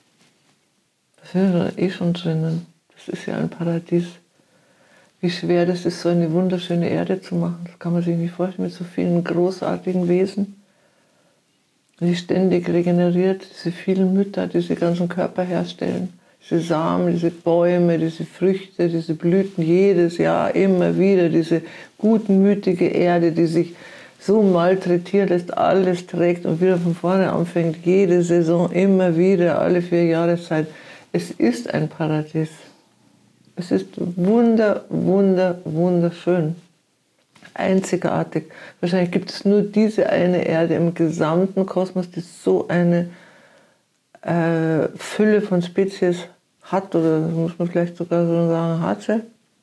Wir sind schon drinnen. Das ist ja ein Paradies. Wie schwer das ist, so eine wunderschöne Erde zu machen. Das kann man sich nicht vorstellen, mit so vielen großartigen Wesen, die ständig regeneriert, diese vielen Mütter, diese ganzen Körper herstellen. diese Samen, diese Bäume, diese Früchte, diese Blüten, jedes Jahr immer wieder, diese gutmütige Erde, die sich so malträtiert lässt, alles trägt und wieder von vorne anfängt, jede Saison, immer wieder, alle 4 Jahreszeiten. Es ist ein Paradies. Es ist wunderschön. Einzigartig. Wahrscheinlich gibt es nur diese eine Erde im gesamten Kosmos, die so eine Fülle von Spezies hat, oder muss man vielleicht sogar so sagen, hatte.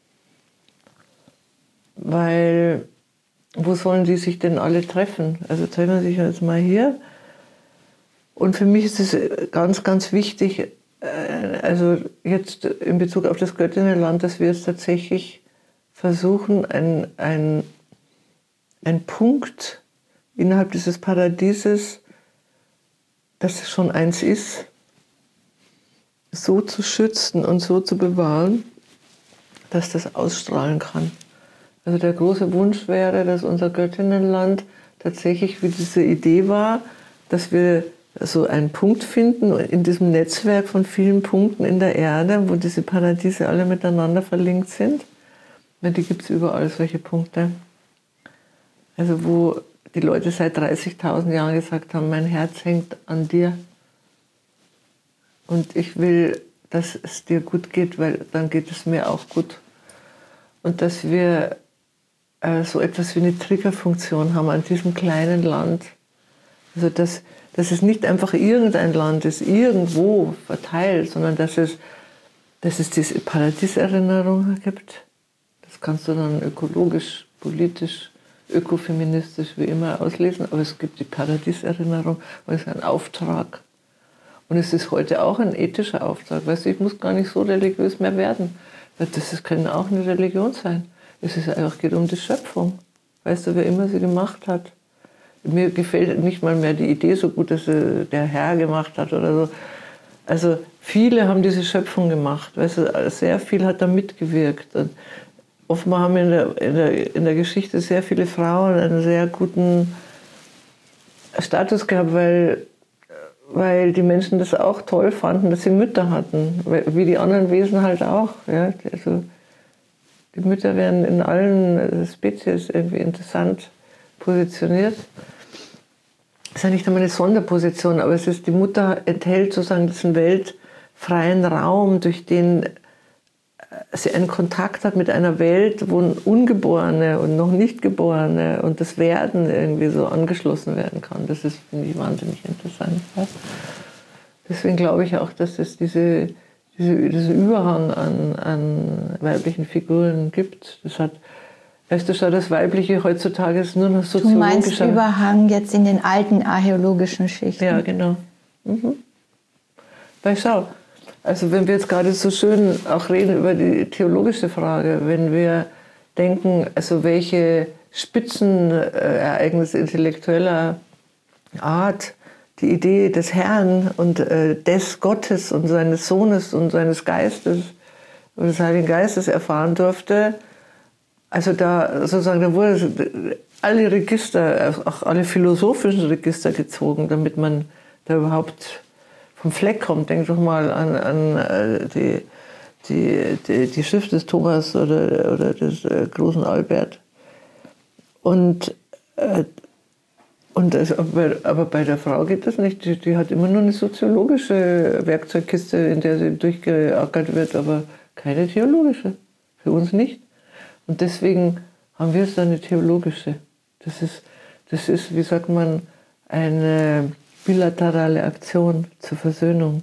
Weil, wo sollen die sich denn alle treffen? Also treffen sie sich jetzt mal hier. Und für mich ist es ganz wichtig, also jetzt in Bezug auf das Göttinnenland, dass wir es tatsächlich versuchen, ein Punkt innerhalb dieses Paradieses, dass es schon eins ist, so zu schützen und so zu bewahren, dass das ausstrahlen kann. Also der große Wunsch wäre, dass unser Göttinnenland tatsächlich wie diese Idee war, dass wir so einen Punkt finden in diesem Netzwerk von vielen Punkten in der Erde, wo diese Paradiese alle miteinander verlinkt sind. Ja, die gibt es überall, solche Punkte. Also wo die Leute seit 30.000 Jahren gesagt haben, mein Herz hängt an dir. Und ich will, dass es dir gut geht, weil dann geht es mir auch gut. Und dass wir so etwas wie eine Triggerfunktion haben an diesem kleinen Land. Also dass es nicht einfach irgendein Land ist, irgendwo verteilt, sondern dass es diese Paradieserinnerung gibt. Das kannst du dann ökologisch, politisch, ökofeministisch, wie immer auslesen, aber es gibt die Paradieserinnerung und es ist ein Auftrag. Und es ist heute auch ein ethischer Auftrag. Weißt du, ich muss gar nicht so religiös mehr werden, weil das kann auch eine Religion sein. Es ist einfach, geht um die Schöpfung. Weißt du, wer immer sie gemacht hat. Mir gefällt nicht mal mehr die Idee so gut, dass sie der Herr gemacht hat oder so. Also viele haben diese Schöpfung gemacht. Weißt du, sehr viel hat da mitgewirkt. Und offenbar haben in der Geschichte sehr viele Frauen einen sehr guten Status gehabt, weil die Menschen das auch toll fanden, dass sie Mütter hatten, wie die anderen Wesen halt auch. Ja? Also die Mütter werden in allen Spezies irgendwie interessant positioniert. Es ist ja nicht einmal eine Sonderposition, aber die Mutter enthält sozusagen diesen weltfreien Raum, durch den sie einen Kontakt hat mit einer Welt, wo Ungeborene und noch nicht Geborene und das Werden irgendwie so angeschlossen werden kann. Das ist, finde ich, wahnsinnig interessant. Ja. Deswegen glaube ich auch, dass es diesen Überhang an weiblichen Figuren gibt. Weißt du schon, das Weibliche heutzutage ist nur noch soziologischer. Du meinst Überhang jetzt in den alten archäologischen Schichten? Ja, genau. Weil schau, also wenn wir jetzt gerade so schön auch reden über die theologische Frage, wenn wir denken, also welche Spitzenereignisse intellektueller Art die Idee des Herrn und des Gottes und seines Sohnes und seines Geistes und des Heiligen Geistes erfahren durfte, also da sozusagen, da wurde alle Register, auch alle philosophischen Register gezogen, damit man da überhaupt vom Fleck kommt. Denk doch mal an die Schrift des Thomas oder des großen Albert. Aber bei der Frau geht das nicht. Die hat immer nur eine soziologische Werkzeugkiste, in der sie durchgeackert wird, aber keine theologische. Für uns nicht. Und deswegen haben wir jetzt eine theologische. Das ist, wie sagt man, eine bilaterale Aktion zur Versöhnung.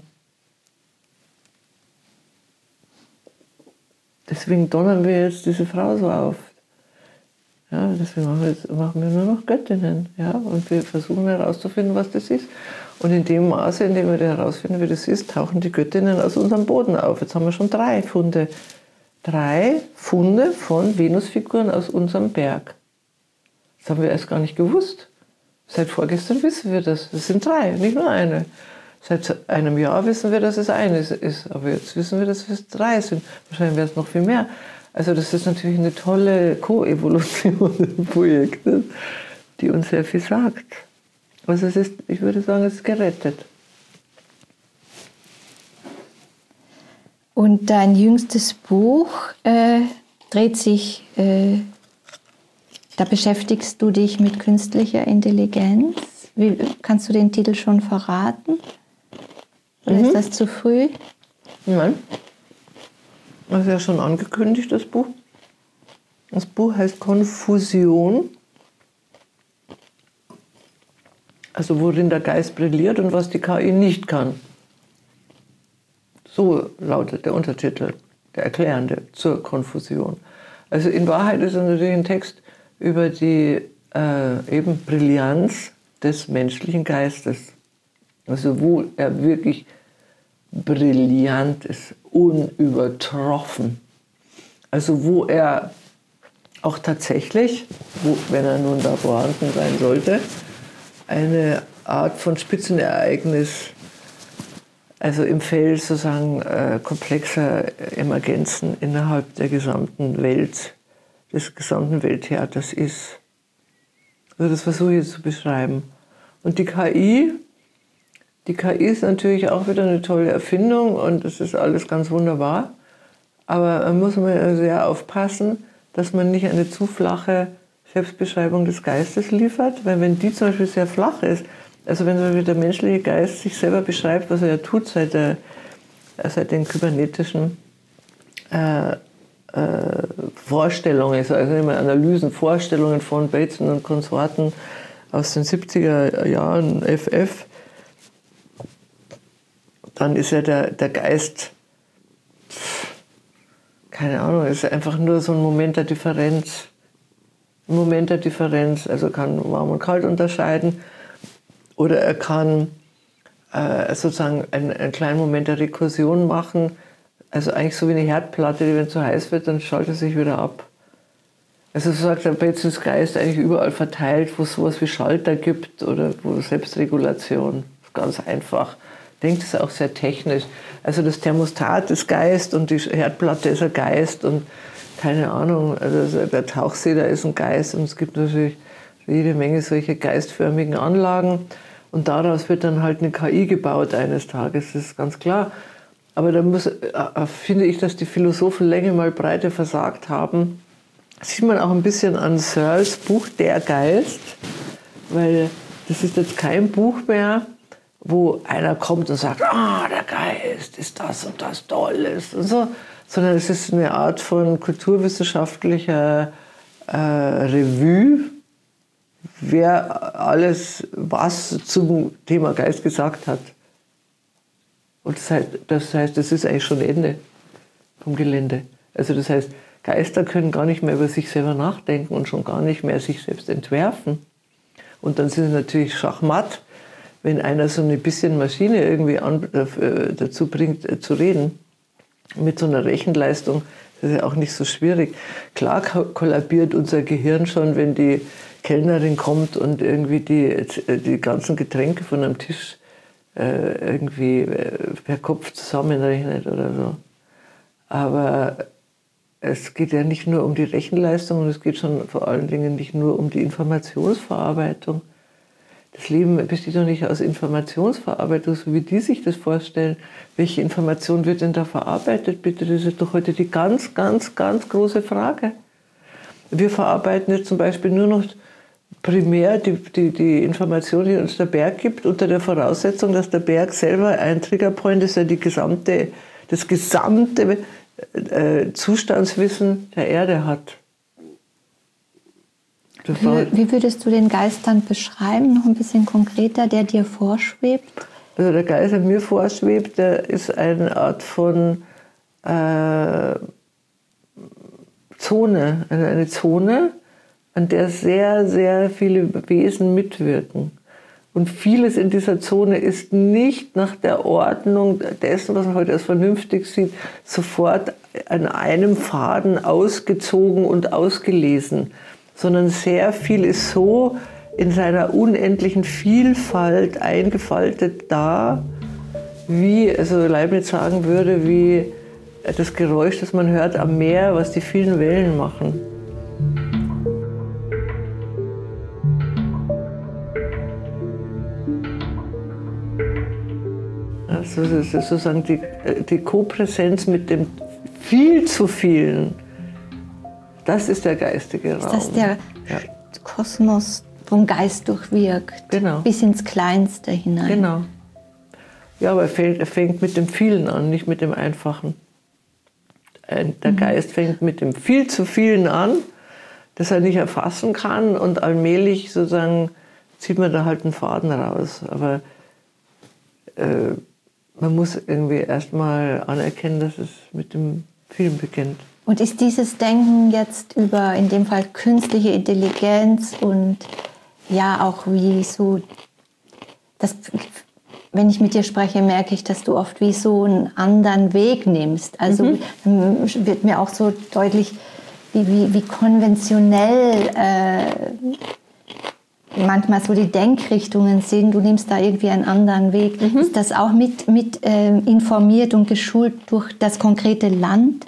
Deswegen donnern wir jetzt diese Frau so auf. Ja, deswegen machen wir nur noch Göttinnen. Ja? Und wir versuchen herauszufinden, was das ist. Und in dem Maße, in dem wir herausfinden, wie das ist, tauchen die Göttinnen aus unserem Boden auf. Jetzt haben wir schon 3 Funde. 3 Funde von Venusfiguren aus unserem Berg. Das haben wir erst gar nicht gewusst. Seit vorgestern wissen wir das. Das sind 3, nicht nur eine. Seit einem Jahr wissen wir, dass es eine ist. Aber jetzt wissen wir, dass es 3 sind. Wahrscheinlich wäre es noch viel mehr. Also das ist natürlich eine tolle Koevolution im Projekt, die uns sehr viel sagt. Also es ist, ich würde sagen, es ist gerettet. Und dein jüngstes Buch dreht sich, da beschäftigst du dich mit künstlicher Intelligenz. Kannst du den Titel schon verraten? Oder ist das zu früh? Nein. Das ist ja schon angekündigt, das Buch. Das Buch heißt Konfusion. Also worin der Geist brilliert und was die KI nicht kann. So lautet der Untertitel, der Erklärende zur Konfusion. Also in Wahrheit ist es natürlich ein Text über die eben Brillanz des menschlichen Geistes. Also wo er wirklich brillant ist, unübertroffen. Also wo er auch tatsächlich, wenn er nun da vorhanden sein sollte, eine Art von Spitzenereignis, also im Feld sozusagen komplexer Emergenzen innerhalb der gesamten Welt, des gesamten Welttheaters ist. Also das versuche ich jetzt zu beschreiben. Und die KI ist natürlich auch wieder eine tolle Erfindung und das ist alles ganz wunderbar. Aber man muss sehr aufpassen, dass man nicht eine zu flache Selbstbeschreibung des Geistes liefert, weil wenn die zum Beispiel sehr flach ist, also wenn zum Beispiel der menschliche Geist sich selber beschreibt, was er ja tut seit den kybernetischen Vorstellungen, also immer Analysen, Vorstellungen von Bateson und Konsorten aus den 70er Jahren FF, dann ist ja der Geist, keine Ahnung, ist einfach nur so ein Moment der Differenz. Ein Moment der Differenz, also kann warm und kalt unterscheiden. Oder er kann sozusagen einen kleinen Moment der Rekursion machen. Also eigentlich so wie eine Herdplatte, die wenn es zu heiß wird, dann schaltet er sich wieder ab. Also so sagt der Batesons Geist eigentlich überall verteilt, wo es sowas wie Schalter gibt oder wo Selbstregulation. Ganz einfach. Denkt es auch sehr technisch. Also das Thermostat ist Geist und die Herdplatte ist ein Geist und keine Ahnung, also der Tauchsee, da ist ein Geist und es gibt natürlich jede Menge solche geistförmigen Anlagen und daraus wird dann halt eine KI gebaut eines Tages, das ist ganz klar. Aber da finde ich, dass die Philosophen länger mal Breite versagt haben. Das sieht man auch ein bisschen an Searles Buch Der Geist, weil das ist jetzt kein Buch mehr, wo einer kommt und sagt, der Geist ist das und das Tolles und so, sondern es ist eine Art von kulturwissenschaftlicher Revue, wer alles was zum Thema Geist gesagt hat. Und das heißt, das ist eigentlich schon Ende vom Gelände. Also das heißt, Geister können gar nicht mehr über sich selber nachdenken und schon gar nicht mehr sich selbst entwerfen. Und dann sind sie natürlich schachmatt, wenn einer so ein bisschen Maschine irgendwie dazu bringt, zu reden. Mit so einer Rechenleistung, das ist ja auch nicht so schwierig. Klar kollabiert unser Gehirn schon, wenn die Kellnerin kommt und irgendwie die ganzen Getränke von einem Tisch irgendwie per Kopf zusammenrechnet oder so. Aber es geht ja nicht nur um die Rechenleistung und es geht schon vor allen Dingen nicht nur um die Informationsverarbeitung. Das Leben besteht doch nicht aus Informationsverarbeitung, so wie die sich das vorstellen. Welche Information wird denn da verarbeitet? Bitte, das ist doch heute die ganz, ganz, ganz große Frage. Wir verarbeiten jetzt zum Beispiel nur noch primär die Information, die uns der Berg gibt, unter der Voraussetzung, dass der Berg selber ein Triggerpoint ist, der das gesamte Zustandswissen der Erde hat. Wie würdest du den Geist dann beschreiben, noch ein bisschen konkreter, der dir vorschwebt? Also der Geist, der mir vorschwebt, der ist eine Art von Zone, also eine Zone, an der sehr, sehr viele Wesen mitwirken. Und vieles in dieser Zone ist nicht nach der Ordnung dessen, was man heute als vernünftig sieht, sofort an einem Faden ausgezogen und ausgelesen, sondern sehr viel ist so in seiner unendlichen Vielfalt eingefaltet da, wie, also Leibniz sagen würde, wie das Geräusch, das man hört am Meer, was die vielen Wellen machen. Ja, sozusagen die Kopräsenz mit dem viel zu vielen, das ist der geistige Raum. Ist das der Kosmos, vom Geist durchwirkt, bis ins Kleinste hinein? Genau. Ja, aber er fängt mit dem Vielen an, nicht mit dem Einfachen. Der Geist fängt mit dem viel zu vielen an, das er nicht erfassen kann, und allmählich sozusagen zieht man da halt einen Faden raus. Aber man muss irgendwie erstmal anerkennen, dass es mit dem Vielen beginnt. Und ist dieses Denken jetzt über, in dem Fall, künstliche Intelligenz und ja auch wie so, das, wenn ich mit dir spreche, merke ich, dass du oft wie so einen anderen Weg nimmst. Also wird mir auch so deutlich, wie konventionell manchmal so die Denkrichtungen sind. Du nimmst da irgendwie einen anderen Weg. Ist das auch mit informiert und geschult durch das konkrete Land?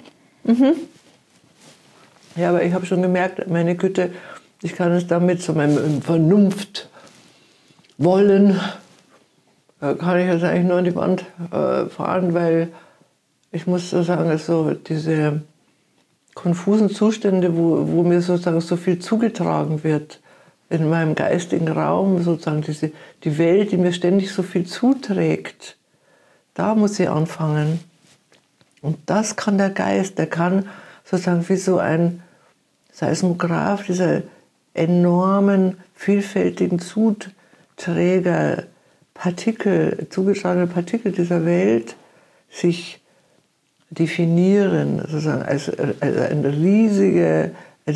Ja, aber ich habe schon gemerkt, meine Güte, ich kann es damit zu meinem Vernunft wollen, kann ich jetzt eigentlich nur an die Wand fahren, weil ich muss so sagen, so diese konfusen Zustände, wo mir sozusagen so viel zugetragen wird in meinem geistigen Raum, sozusagen die Welt, die mir ständig so viel zuträgt, da muss ich anfangen. Und das kann der Geist, der kann sozusagen wie so ein Seismograph dieser enormen, vielfältigen Zuträger, zugetragene Partikel dieser Welt sich definieren, sozusagen als ein riesiger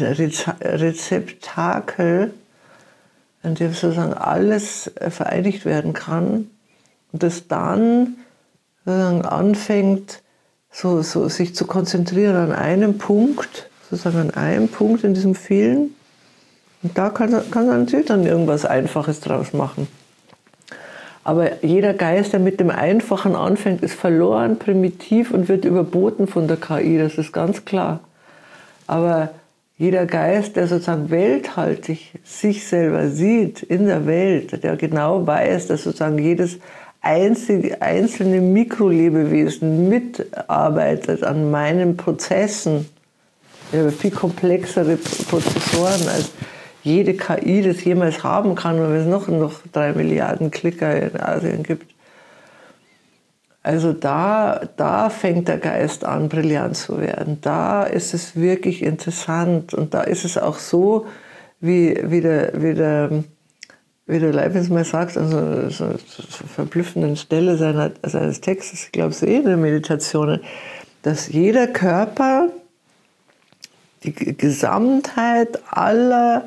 Rezeptakel, in dem sozusagen alles vereinigt werden kann und das dann sozusagen anfängt, sich zu konzentrieren an einem Punkt, sozusagen an einem Punkt in diesem Vielen. Und da kann man natürlich dann irgendwas Einfaches draus machen. Aber jeder Geist, der mit dem Einfachen anfängt, ist verloren, primitiv und wird überboten von der KI, das ist ganz klar. Aber jeder Geist, der sozusagen welthaltig sich selber sieht in der Welt, der genau weiß, dass sozusagen jedes einzelne Mikrolebewesen mitarbeitet an meinen Prozessen. Ich habe viel komplexere Prozessoren als jede KI das jemals haben kann, weil es noch 3 Milliarden Klicker in Asien gibt. Also da fängt der Geist an, brillant zu werden. Da ist es wirklich interessant und da ist es auch so, wie der Leibniz mal sagt, an so einer verblüffenden Stelle seines Textes, ich glaube es in der Meditation, dass jeder Körper die Gesamtheit aller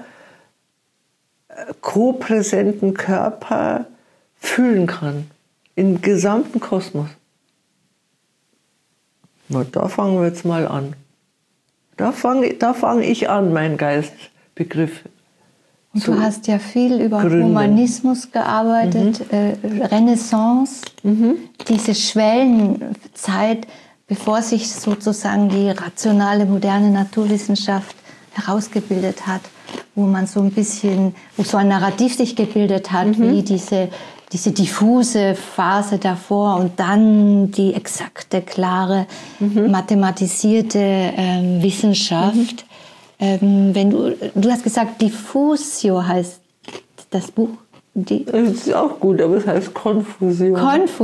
kopräsenten Körper fühlen kann, im gesamten Kosmos. Na, da fangen wir jetzt mal an. Da fang ich an, meinen Geistbegriff. Und du hast ja viel über Humanismus gearbeitet, Renaissance, diese Schwellenzeit, bevor sich sozusagen die rationale, moderne Naturwissenschaft herausgebildet hat, wo man so ein bisschen, wo so ein Narrativ sich gebildet hat, wie diese diffuse Phase davor und dann die exakte, klare, mathematisierte Wissenschaft. Wenn du hast gesagt, Diffusio heißt das Buch. Das ist auch gut, aber es heißt Konfusion.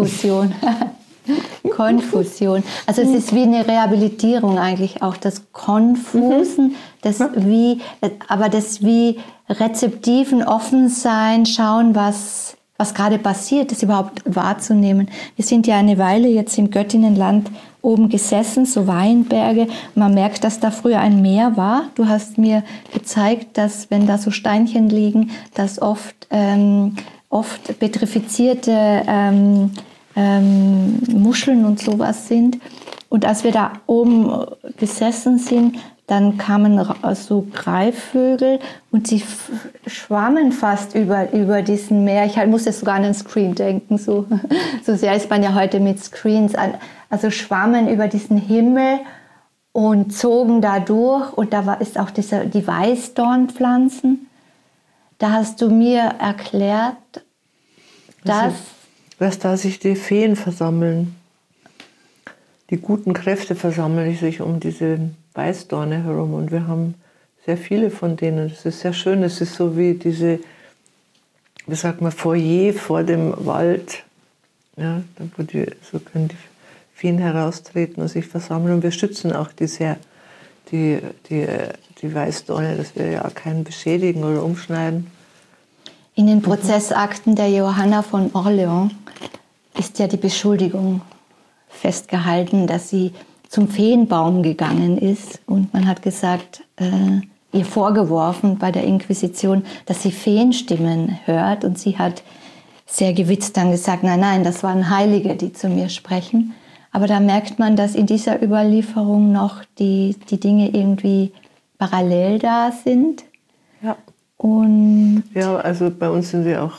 Konfusion. Also es ist wie eine Rehabilitierung eigentlich auch, das Konfusen, das wie rezeptiven Offensein, schauen, was gerade passiert, das überhaupt wahrzunehmen. Wir sind ja eine Weile jetzt im Göttinenland oben gesessen, so Weinberge. Man merkt, dass da früher ein Meer war. Du hast mir gezeigt, dass wenn da so Steinchen liegen, dass oft petrifizierte Muscheln und sowas sind. Und als wir da oben gesessen sind, dann kamen so Greifvögel und sie schwammen fast über diesen Meer. Ich musste sogar an den Screen denken, so sehr ist man ja heute mit Screens. Also schwammen über diesen Himmel und zogen da durch. Und da ist auch die Weißdornpflanzen. Da hast du mir erklärt, dass dass da sich die Feen versammeln. Die guten Kräfte versammeln sich um diese Weißdorne herum. Und wir haben sehr viele von denen. Das ist sehr schön. Es ist so wie diese, wie sagt man, Foyer vor dem Wald. Ja, wo so können die Feen heraustreten und sich versammeln. Und wir schützen auch die Weißdorne, dass wir ja keinen beschädigen oder umschneiden. In den Prozessakten der Johanna von Orleans ist ja die Beschuldigung festgehalten, dass sie zum Feenbaum gegangen ist. Und man hat gesagt, ihr vorgeworfen bei der Inquisition, dass sie Feenstimmen hört. Und sie hat sehr gewitzt dann gesagt, nein, das waren Heilige, die zu mir sprechen. Aber da merkt man, dass in dieser Überlieferung noch die Dinge irgendwie parallel da sind. Ja. Und Ja, also bei uns sind sie auch,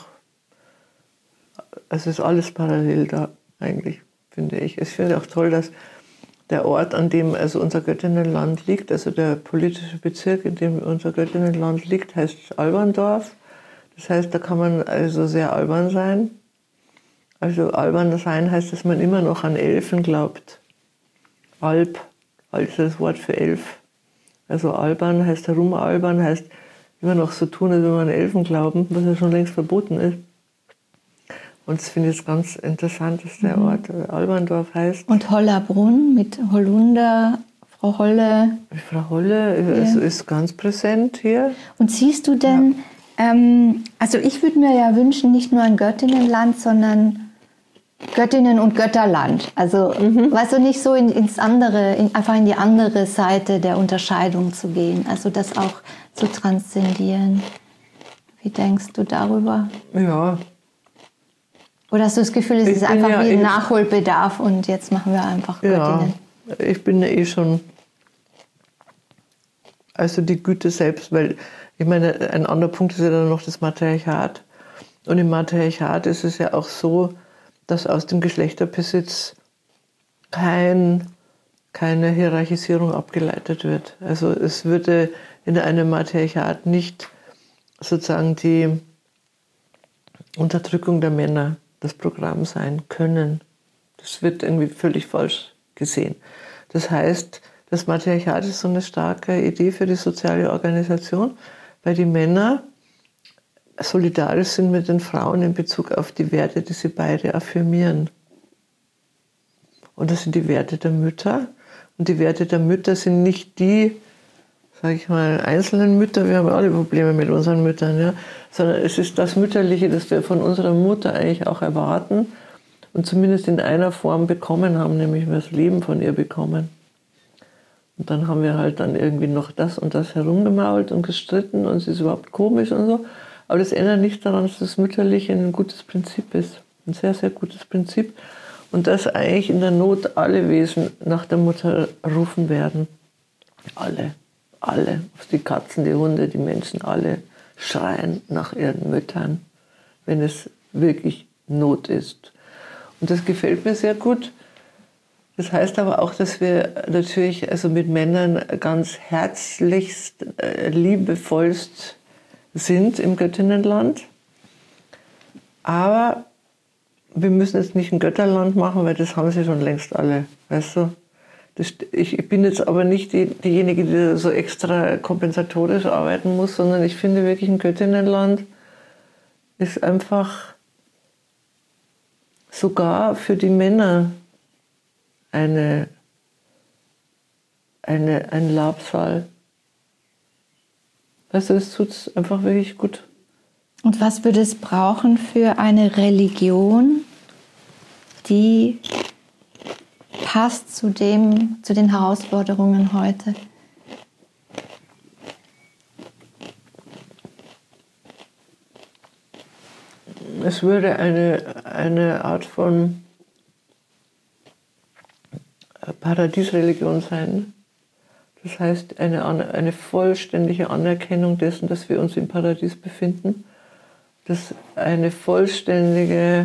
es ist alles parallel da eigentlich, finde ich. Ich finde auch toll, dass der Ort, an dem also unser Göttinnenland liegt, also der politische Bezirk, in dem unser Göttinnenland liegt, heißt Alberndorf. Das heißt, da kann man also sehr albern sein. Also albern sein heißt, dass man immer noch an Elfen glaubt. Alb, also das Wort für Elf. Also albern heißt herumalbern, heißt immer noch so tun, als wenn man an Elfen glauben, was ja schon längst verboten ist. Und das finde ich jetzt ganz interessant, dass der Ort Alberndorf heißt. Und Hollabrunn mit Holunder, Frau Holle. Frau Holle ist ganz präsent hier. Und siehst du denn, also ich würde mir ja wünschen, nicht nur ein Göttinnenland, sondern Göttinnen- und Götterland. Also, weißt du, nicht so ins andere, einfach in die andere Seite der Unterscheidung zu gehen. Also das auch zu transzendieren. Wie denkst du darüber? Ja. Oder hast du das Gefühl, es ist einfach wie ein Nachholbedarf und jetzt machen wir einfach Göttinnen? Ja, ich bin ja schon, also die Güte selbst, weil ich meine, ein anderer Punkt ist ja dann noch das Matriarchat. Und im Matriarchat ist es ja auch so, dass aus dem Geschlechterbesitz keine Hierarchisierung abgeleitet wird. Also es würde in einem Matriarchat nicht sozusagen die Unterdrückung der Männer das Programm sein können. Das wird irgendwie völlig falsch gesehen. Das heißt, das Matriarchat ist so eine starke Idee für die soziale Organisation, weil die Männer solidarisch sind mit den Frauen in Bezug auf die Werte, die sie beide affirmieren. Und das sind die Werte der Mütter. Und die Werte der Mütter sind nicht die, sage ich mal, einzelnen Mütter, wir haben alle Probleme mit unseren Müttern, ja, sondern es ist das Mütterliche, das wir von unserer Mutter eigentlich auch erwarten und zumindest in einer Form bekommen haben, nämlich wir das Leben von ihr bekommen. Und dann haben wir halt dann irgendwie noch das und das herumgemault und gestritten und es ist überhaupt komisch und so. Aber das ändert nicht daran, dass das Mütterliche ein gutes Prinzip ist. Ein sehr, sehr gutes Prinzip. Und dass eigentlich in der Not alle Wesen nach der Mutter rufen werden. Alle. Die Katzen, die Hunde, die Menschen, alle schreien nach ihren Müttern, wenn es wirklich Not ist. Und das gefällt mir sehr gut. Das heißt aber auch, dass wir natürlich also mit Männern ganz herzlichst, liebevollst sind im Göttinnenland. Aber wir müssen jetzt nicht ein Götterland machen, weil das haben sie schon längst alle. Weißt du? Ich bin jetzt aber nicht diejenige, die so extra kompensatorisch arbeiten muss, sondern ich finde wirklich, ein Göttinnenland ist einfach sogar für die Männer ein Labsal. Weißt du, das tut es einfach wirklich gut. Und was würde es brauchen für eine Religion, die passt zu den Herausforderungen heute? Es würde eine Art von Paradiesreligion sein. Das heißt, eine vollständige Anerkennung dessen, dass wir uns im Paradies befinden. Dass eine vollständige,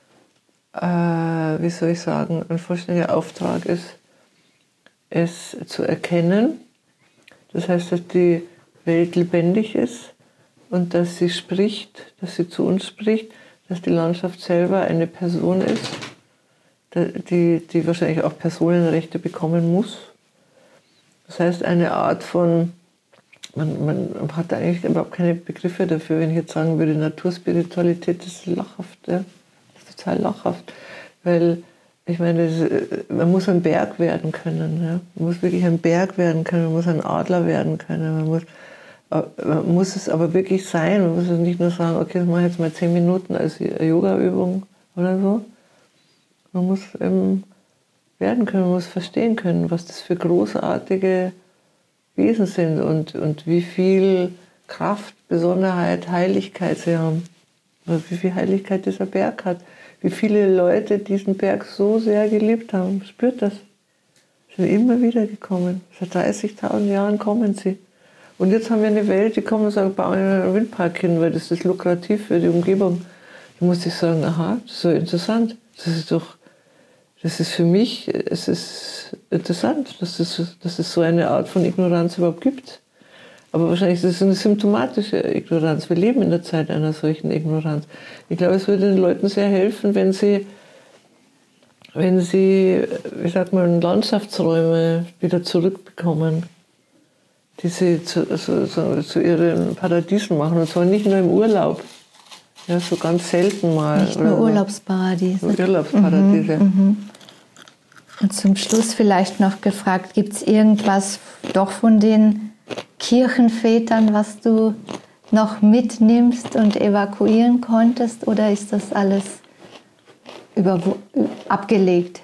ein vollständiger Auftrag ist, es zu erkennen. Das heißt, dass die Welt lebendig ist und dass sie spricht, dass sie zu uns spricht, dass die Landschaft selber eine Person ist, die wahrscheinlich auch Personenrechte bekommen muss. Das heißt, eine Art von, man hat eigentlich überhaupt keine Begriffe dafür, wenn ich jetzt sagen würde, Naturspiritualität, das ist lachhaft, ja? Das ist total lachhaft, weil ich meine, man muss ein Berg werden können, ja? Man muss wirklich ein Berg werden können, man muss ein Adler werden können, man muss es aber wirklich sein, man muss es nicht nur sagen, okay, das mache ich jetzt mal 10 Minuten als Yoga-Übung oder so. Man muss werden können, man muss verstehen können, was das für großartige Wesen sind und wie viel Kraft, Besonderheit, Heiligkeit sie haben. Also wie viel Heiligkeit dieser Berg hat. Wie viele Leute diesen Berg so sehr geliebt haben. Spürt das? Sind immer wieder gekommen. Seit 30.000 Jahren kommen sie. Und jetzt haben wir eine Welt, die kommen und sagen, bauen einen Windpark hin, weil das ist lukrativ für die Umgebung. Da muss ich sagen, aha, das ist so interessant. Das ist für mich, es ist interessant, dass es so eine Art von Ignoranz überhaupt gibt. Aber wahrscheinlich ist es eine symptomatische Ignoranz. Wir leben in der Zeit einer solchen Ignoranz. Ich glaube, es würde den Leuten sehr helfen, wenn sie, wie sagt man, Landschaftsräume wieder zurückbekommen, die sie zu ihren Paradiesen machen. Und zwar nicht nur im Urlaub. Ja, so ganz selten mal. Nicht nur Urlaubsparadiese. Urlaubsparadiese. Und zum Schluss vielleicht noch gefragt, gibt es irgendwas doch von den Kirchenvätern, was du noch mitnimmst und evakuieren konntest, oder ist das alles abgelegt?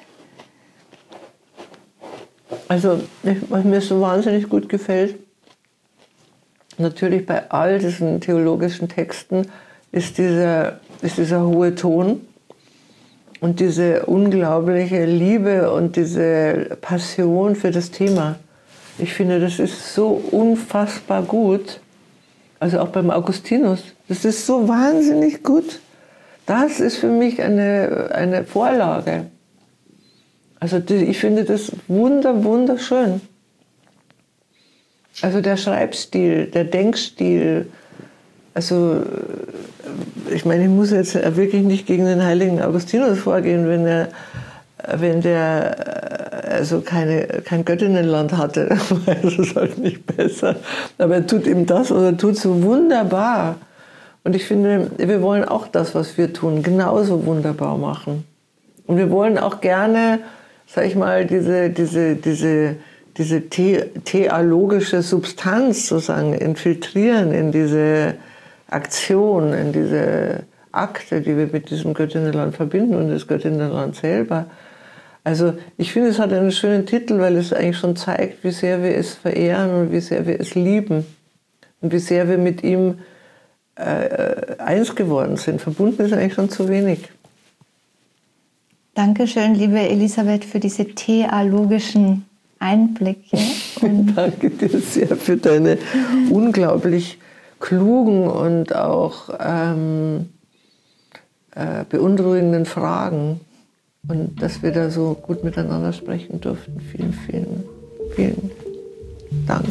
Also, was mir so wahnsinnig gut gefällt, natürlich bei all diesen theologischen Texten, ist dieser hohe Ton und diese unglaubliche Liebe und diese Passion für das Thema. Ich finde, das ist so unfassbar gut. Also auch beim Augustinus. Das ist so wahnsinnig gut. Das ist für mich eine Vorlage. Also ich finde das wunderschön. Also der Schreibstil, der Denkstil. Also ich meine, ich muss jetzt wirklich nicht gegen den heiligen Augustinus vorgehen, wenn der also kein Göttinnenland hatte, weiß es halt nicht besser. Aber er tut ihm das oder tut so wunderbar. Und ich finde, wir wollen auch das, was wir tun, genauso wunderbar machen. Und wir wollen auch gerne, sag ich mal, diese theologische Substanz sozusagen infiltrieren in diese Aktion, in diese Akte, die wir mit diesem Göttinnenland verbinden und das Göttinnenland selber. Also ich finde, es hat einen schönen Titel, weil es eigentlich schon zeigt, wie sehr wir es verehren und wie sehr wir es lieben und wie sehr wir mit ihm eins geworden sind. Verbunden ist eigentlich schon zu wenig. Dankeschön, liebe Elisabeth, für diese theologischen Einblicke. Und danke dir sehr für deine unglaublich klugen und auch beunruhigenden Fragen. Und dass wir da so gut miteinander sprechen durften. Vielen, vielen, vielen Dank.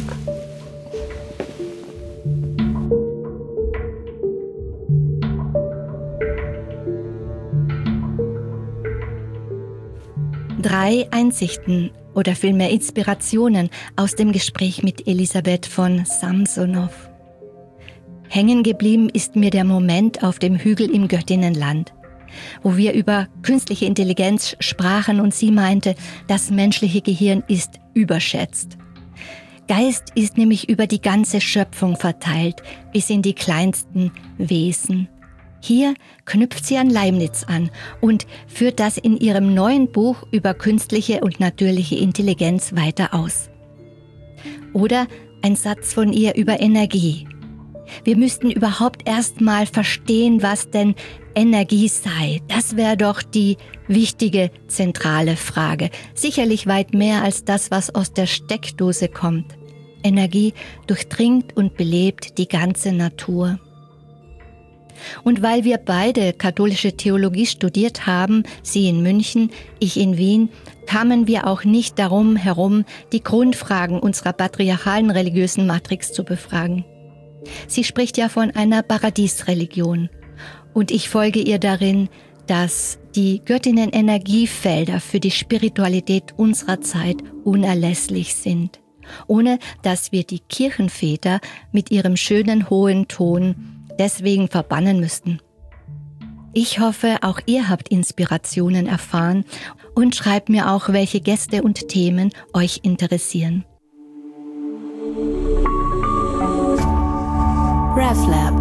Drei Einsichten oder vielmehr Inspirationen aus dem Gespräch mit Elisabeth von Samsonov. Hängen geblieben ist mir der Moment auf dem Hügel im Göttinnenland, wo wir über künstliche Intelligenz sprachen und sie meinte, das menschliche Gehirn ist überschätzt. Geist ist nämlich über die ganze Schöpfung verteilt, bis in die kleinsten Wesen. Hier knüpft sie an Leibniz an und führt das in ihrem neuen Buch über künstliche und natürliche Intelligenz weiter aus. Oder ein Satz von ihr über Energie. Wir müssten überhaupt erst mal verstehen, was denn Energie sei. Das wäre doch die wichtige, zentrale Frage. Sicherlich weit mehr als das, was aus der Steckdose kommt. Energie durchdringt und belebt die ganze Natur. Und weil wir beide katholische Theologie studiert haben, sie in München, ich in Wien, kamen wir auch nicht darum herum, die Grundfragen unserer patriarchalen religiösen Matrix zu befragen. Sie spricht ja von einer Paradiesreligion. Und ich folge ihr darin, dass die Göttinnen-Energiefelder für die Spiritualität unserer Zeit unerlässlich sind, ohne dass wir die Kirchenväter mit ihrem schönen hohen Ton deswegen verbannen müssten. Ich hoffe, auch ihr habt Inspirationen erfahren und schreibt mir auch, welche Gäste und Themen euch interessieren. RevLab